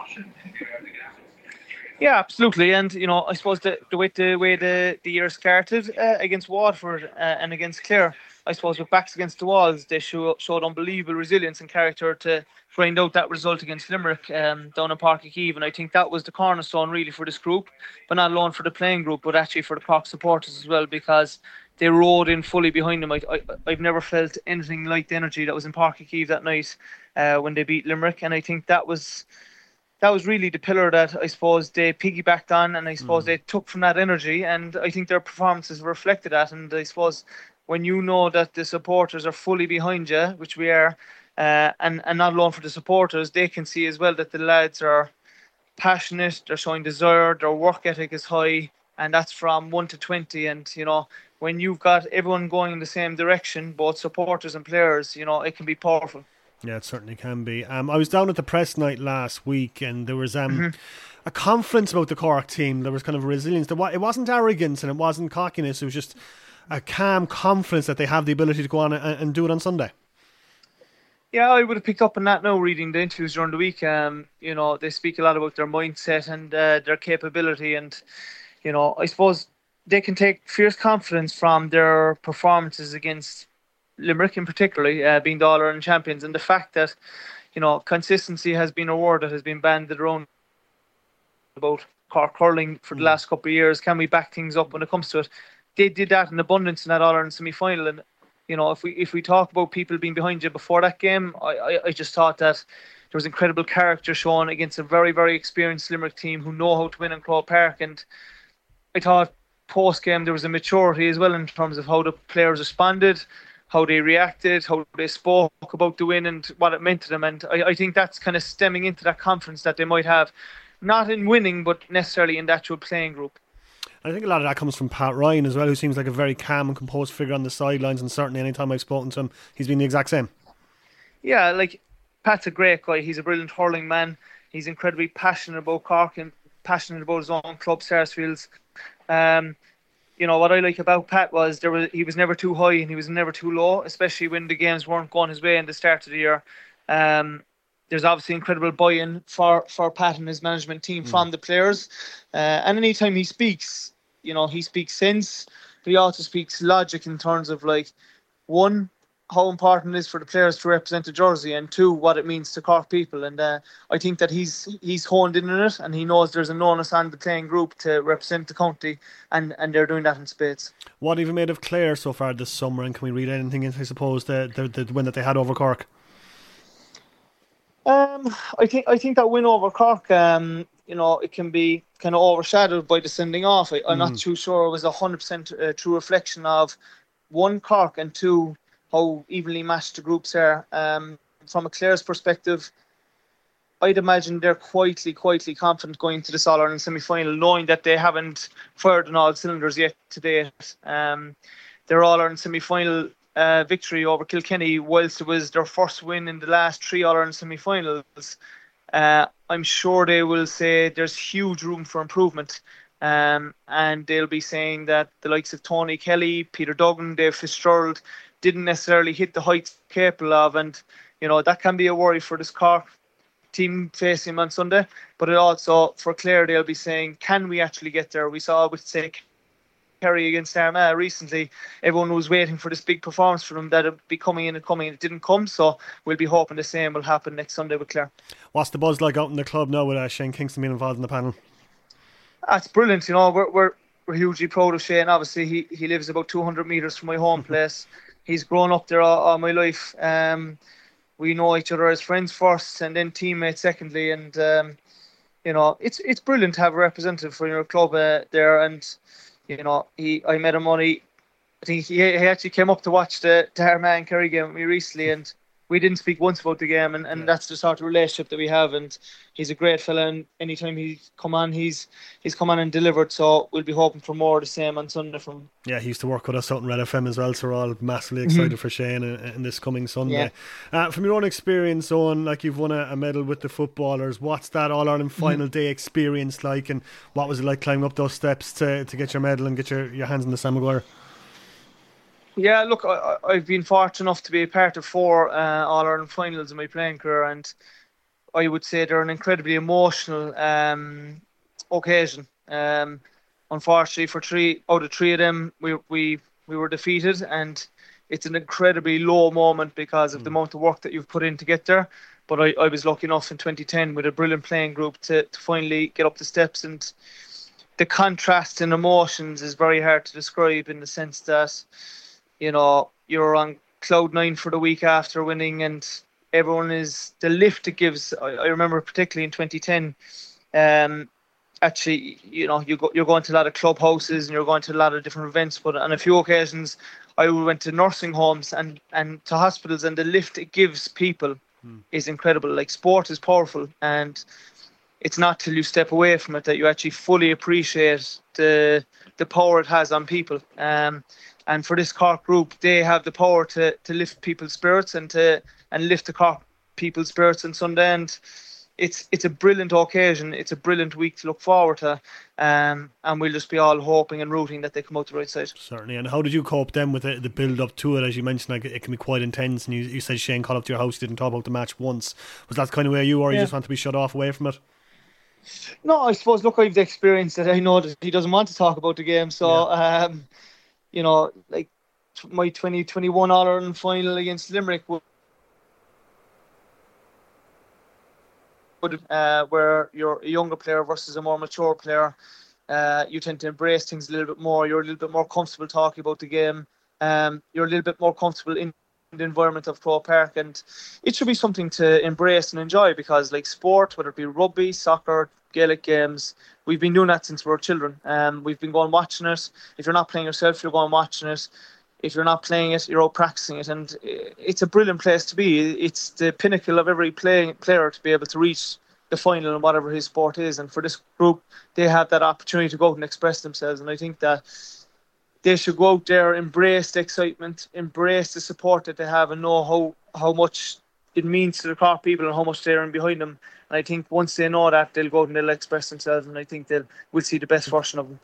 Yeah, absolutely. And, you know, I suppose the, the way the, way the, the year started uh, against Waterford uh, and against Clare, I suppose with backs against the walls, they show, showed unbelievable resilience and character to grind out that result against Limerick um, down in Páirc Uí Chaoimh. And I think that was the cornerstone really for this group, but not alone for the playing group, but actually for the Cork supporters as well, because they rode in fully behind them. I, I, I've never felt anything like the energy that was in Páirc Uí Chaoimh that night uh, when they beat Limerick. And I think that was... That was really the pillar that I suppose they piggybacked on, and I suppose mm. they took from that energy, and I think their performances reflected that. And I suppose when you know that the supporters are fully behind you, which we are, uh, and, and not alone for the supporters, they can see as well that the lads are passionate, they're showing desire, their work ethic is high, and that's from one to twenty. And, you know, when you've got everyone going in the same direction, both supporters and players, you know, it can be powerful. Yeah, it certainly can be. Um, I was down at the press night last week, and there was um, mm-hmm. a confidence about the Cork team. There was kind of resilience. There was, it wasn't arrogance and it wasn't cockiness. It was just a calm confidence that they have the ability to go on and, and do it on Sunday. Yeah, I would have picked up on that now reading the interviews during the week. Um, you know, they speak a lot about their mindset and uh, their capability, and you know, I suppose they can take fierce confidence from their performances against Limerick in particularly, uh, being the All-Ireland champions, and the fact that, you know, consistency has been a word that has been banded around about Cork hurling for the Mm. last couple of years. Can we back things up when it comes to it? They did that in abundance in that All-Ireland semi-final, and you know, if we if we talk about people being behind you before that game, I, I, I just thought that there was incredible character shown against a very, very experienced Limerick team who know how to win in Croke Park, and I thought post-game there was a maturity as well in terms of how the players responded, how they reacted, how they spoke about the win and what it meant to them. And I, I think that's kind of stemming into that confidence that they might have, not in winning, but necessarily in the actual playing group. I think a lot of that comes from Pat Ryan as well, who seems like a very calm and composed figure on the sidelines, and certainly any time I've spoken to him, he's been the exact same. Yeah, like, Pat's a great guy. He's a brilliant hurling man. He's incredibly passionate about Cork and passionate about his own club, Sarsfields. Um, you know, what I like about Pat was there was he was never too high and he was never too low, especially when the games weren't going his way in the start of the year. Um, there's obviously incredible buy-in for, for Pat and his management team mm. from the players. Uh, and anytime he speaks, you know, he speaks sense, but he also speaks logic in terms of, like, one, how important it is for the players to represent the jersey, and two, what it means to Cork people. And uh, I think that he's he's honed in on it, and he knows there's an onus on the playing group to represent the county, and, and they're doing that in spades. What have you made of Clare so far this summer, and can we read anything into, I suppose, the, the, the win that they had over Cork? Um, I think I think that win over Cork, um, you know, it can be kind of overshadowed by the sending off. I, I'm mm. not too sure it was a hundred percent true reflection of, one, Cork, and two, how evenly matched the groups are. Um, from a Clare's perspective, I'd imagine they're quietly, quietly confident going into this All-Ireland semi-final, knowing that they haven't fired on all cylinders yet to date. Um, their All-Ireland semi-final uh, victory over Kilkenny, whilst it was their first win in the last three All-Ireland semi-finals, uh, I'm sure they will say there's huge room for improvement. Um, and they'll be saying that the likes of Tony Kelly, Peter Duggan, Dave Fitzgerald didn't necessarily hit the heights capable of, and you know that can be a worry for this Cork team facing him on Sunday. But it also, for Clare, they'll be saying, can we actually get there? We saw with, say, Kerry against Armagh recently, everyone was waiting for this big performance from them that would be coming in and coming, and it didn't come, so we'll be hoping the same will happen next Sunday with Clare. What's the buzz like out in the club now with uh, Shane Kingston being involved in the panel? That's brilliant. You know, we're we're, we're hugely proud of Shane. Obviously, he, he lives about two hundred metres from my home place. He's grown up there all, all my life. Um, we know each other as friends first, and then teammates secondly. And um, you know, it's it's brilliant to have a representative for your club uh, there. And you know, he I met him on. He, I think he he actually came up to watch the, the Armagh and Kerry game with me recently, and we didn't speak once about the game, and, and yeah. that's the sort of relationship that we have. And he's a great fella, and anytime he's come on, he's he's come on and delivered. So we'll be hoping for more of the same on Sunday from him. Yeah, he used to work with us out in Red F M as well, so we're all massively excited mm-hmm. for Shane in, in this coming Sunday. Yeah. Uh, from your own experience, Owen, like you've won a, a medal with the footballers, what's that All-Ireland final mm-hmm. day experience like, and what was it like climbing up those steps to, to get your medal and get your, your hands on the Sam Maguire? Yeah, look, I, I've been fortunate enough to be a part of four uh, All-Ireland finals in my playing career, and I would say they're an incredibly emotional um, occasion. Um, unfortunately, for three out of three of them, we we we were defeated, and it's an incredibly low moment because of mm. the amount of work that you've put in to get there. But I, I was lucky enough in twenty ten with a brilliant playing group to, to finally get up the steps, and the contrast in emotions is very hard to describe, in the sense that, you know, you're on cloud nine for the week after winning, and everyone is, the lift it gives. I, I remember particularly in twenty ten, um, actually, you know, you go, you're going to a lot of clubhouses and you're going to a lot of different events, but on a few occasions I went to nursing homes and, and to hospitals, and the lift it gives people hmm. is incredible. Like, sport is powerful, and it's not till you step away from it that you actually fully appreciate the the power it has on people. Um, And for this Cork group, they have the power to, to lift people's spirits and to and lift the Cork people's spirits on Sunday. And it's it's a brilliant occasion. It's a brilliant week to look forward to. Um, and we'll just be all hoping and rooting that they come out the right side. Certainly. And how did you cope then with the, the build up to it? As you mentioned, like, it can be quite intense. And you, you said Shane called up to your house, didn't talk about the match once. Was that kind of where you were? Or yeah. You just want to be shut off away from it? No, I suppose, look, I've the experience that I know that he doesn't want to talk about the game. So, yeah. um, you know, like, my twenty twenty-one All-Ireland final against Limerick would, uh, where you're a younger player versus a more mature player. Uh, you tend to embrace things a little bit more. You're a little bit more comfortable talking about the game. Um, you're a little bit more comfortable in the environment of Croke Park, and it should be something to embrace and enjoy, because like sport, whether it be rugby, soccer, Gaelic games, we've been doing that since we were children. Um, we've been going watching it. If you're not playing yourself, you're going watching it. If you're not playing it, you're out practicing it, and it's a brilliant place to be. It's the pinnacle of every play, player to be able to reach the final in whatever his sport is, and for this group, they have that opportunity to go out and express themselves, and I think that they should go out there, embrace the excitement, embrace the support that they have, and know how, how much it means to the Cork people and how much they're in behind them. And I think once they know that, they'll go out and they'll express themselves, and I think they'll we'll see the best version of them.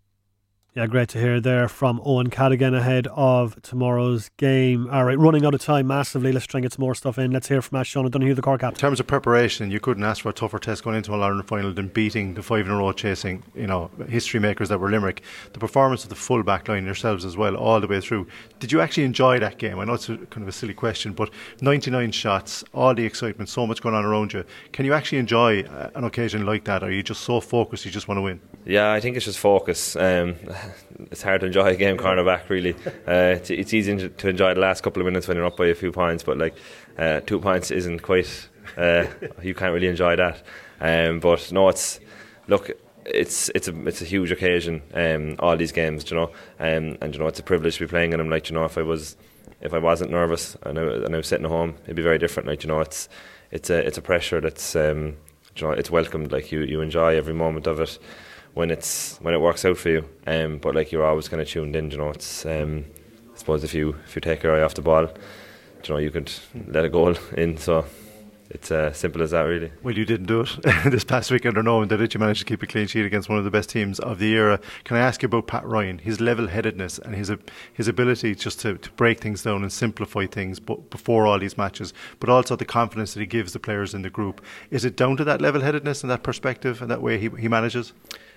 Yeah, great to hear there from Owen Cadigan ahead of tomorrow's game. All right, running out of time massively. Let's try and get some more stuff in. Let's hear from Ash Sean O'Donoghue, the Cork captain. In terms of preparation, you couldn't ask for a tougher test going into an All-Ireland final than beating the five in a row chasing, you know, history makers that were Limerick. The performance of the full back line yourselves as well, all the way through. Did you actually enjoy that game? I know it's a, kind of a silly question, but ninety-nine shots, all the excitement, so much going on around you. Can you actually enjoy an occasion like that? Or are you just so focused you just want to win? Yeah, I think it's just focus. Um, it's hard to enjoy a game cornerback, really. Uh, it's, it's easy to enjoy the last couple of minutes when you're up by a few points, but like uh, two points isn't quite. Uh, you can't really enjoy that. Um, but no, it's look, it's it's a it's a huge occasion. Um, all these games, you know, um, and you know, it's a privilege to be playing in them. Like, you know, if I was if I wasn't nervous and I, and I was sitting at home, it'd be very different. Like, you know, it's it's a it's a pressure that's um, you know, it's welcomed. Like, you you enjoy every moment of it when it's when it works out for you, um, but like, you're always kind of tuned in. You know, it's um, I suppose if you if you take your eye off the ball, you know, you could let a goal in. So it's uh, simple as that, really. Well, you didn't do it this past weekend, or no, and did you manage to keep a clean sheet against one of the best teams of the era? Can I ask you about Pat Ryan, his level-headedness and his his ability just to, to break things down and simplify things but before all these matches, but also the confidence that he gives the players in the group? Is it down to that level-headedness and that perspective and that way he, he manages?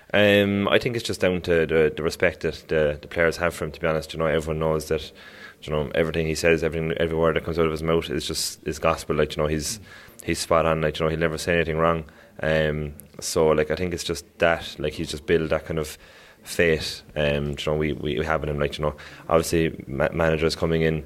Um, I think it's just down to the, the respect that the, the players have for him, to be honest. You know, everyone knows that, you know, everything he says, everything, every word that comes out of his mouth is just is gospel. Like, you know, he's he's spot on. Like, you know, he'll never say anything wrong. Um, so, like, I think it's just that. Like, he's just built that kind of faith. Um, you know, we, we have in him. Like, you know, obviously ma- managers coming in,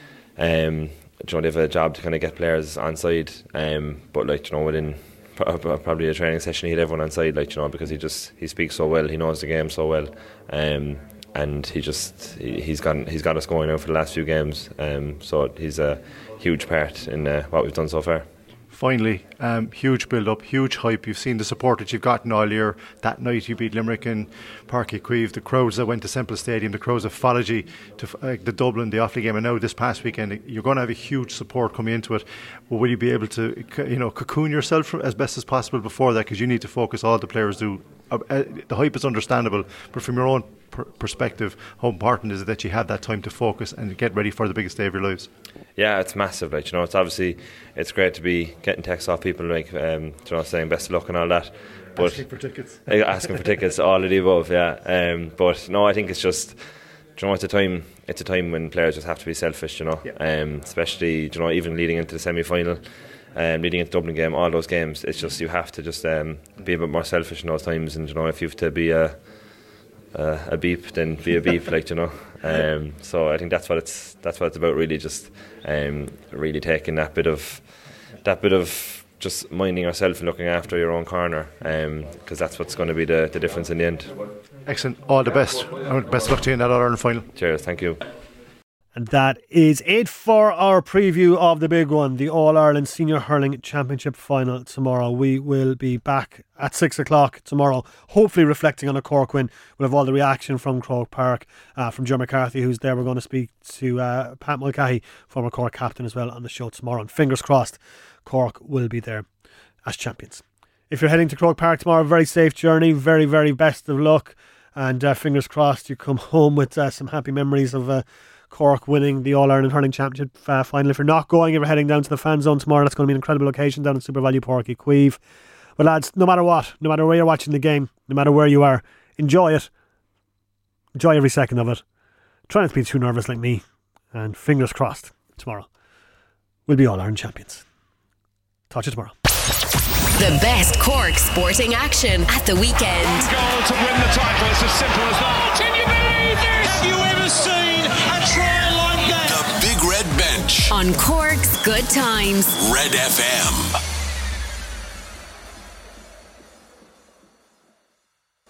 um, you know, they have a job to kind of get players on side. Um, but like, you know, within probably a training session, he had everyone on side, like, you know, because he just he speaks so well, he knows the game so well, um, and he just he, he's got he's got us going now for the last few games. Um, so he's a huge part in uh, what we've done so far. Finally, um, huge build-up, huge hype. You've seen the support that you've gotten all year. That night you beat Limerick in Páirc Uí Chaoimh. The crowds that went to Semple Stadium, the crowds that followed you to uh, the Dublin, the Offaly game, and now this past weekend, you're going to have a huge support coming into it. Well, will you be able to, you know, cocoon yourself as best as possible before that? Because you need to focus. All the players do. Uh, uh, the hype is understandable, but from your own per- perspective, how important is it that you have that time to focus and get ready for the biggest day of your lives? Yeah, it's massive. Like, you know, it's obviously it's great to be getting texts off people, like, um, you know, saying best of luck and all that. But asking for tickets, asking for tickets, all of the above. Yeah. Um, but no, I think it's just, you know, it's a time. It's a time when players just have to be selfish. You know, yeah. um, especially, you know, even leading into the semi-final. Um, leading into the Dublin game, all those games, it's just you have to just um, be a bit more selfish in those times, and you know, if you have to be a a, a beep, then be a beep, like, you know. Um, so I think that's what it's that's what it's about, really, just um, really taking that bit of that bit of just minding yourself and looking after your own corner, because um, that's what's going to be the, the difference in the end. Excellent, all the best. Best luck to you in that All-Ireland final. Cheers, thank you. And that is it for our preview of the big one, the All-Ireland Senior Hurling Championship Final tomorrow. We will be back at six o'clock tomorrow, hopefully reflecting on a Cork win. We'll have all the reaction from Croke Park, uh, from Joe McCarthy, who's there. We're going to speak to uh, Pat Mulcahy, former Cork captain, as well, on the show tomorrow. And fingers crossed, Cork will be there as champions. If you're heading to Croke Park tomorrow, very safe journey, very, very best of luck. And uh, fingers crossed you come home with uh, some happy memories of uh, Cork winning the All-Ireland Hurling Championship uh, final. If you're not going, if you're heading down to the fan zone tomorrow, that's going to be an incredible occasion down in Super Value Páirc Uí Chaoimh. But lads, no matter what, no matter where you're watching the game, no matter where you are, enjoy it. Enjoy every second of it. try not to be too nervous like me, and fingers crossed, tomorrow we'll be All-Ireland champions. Talk to you tomorrow. The best Cork sporting action at the weekend. One goal to win the title. It's as simple as that. Can you believe this? Have you ever seen a try like that? The Big Red Bench. On Cork's Good Times. Red F M.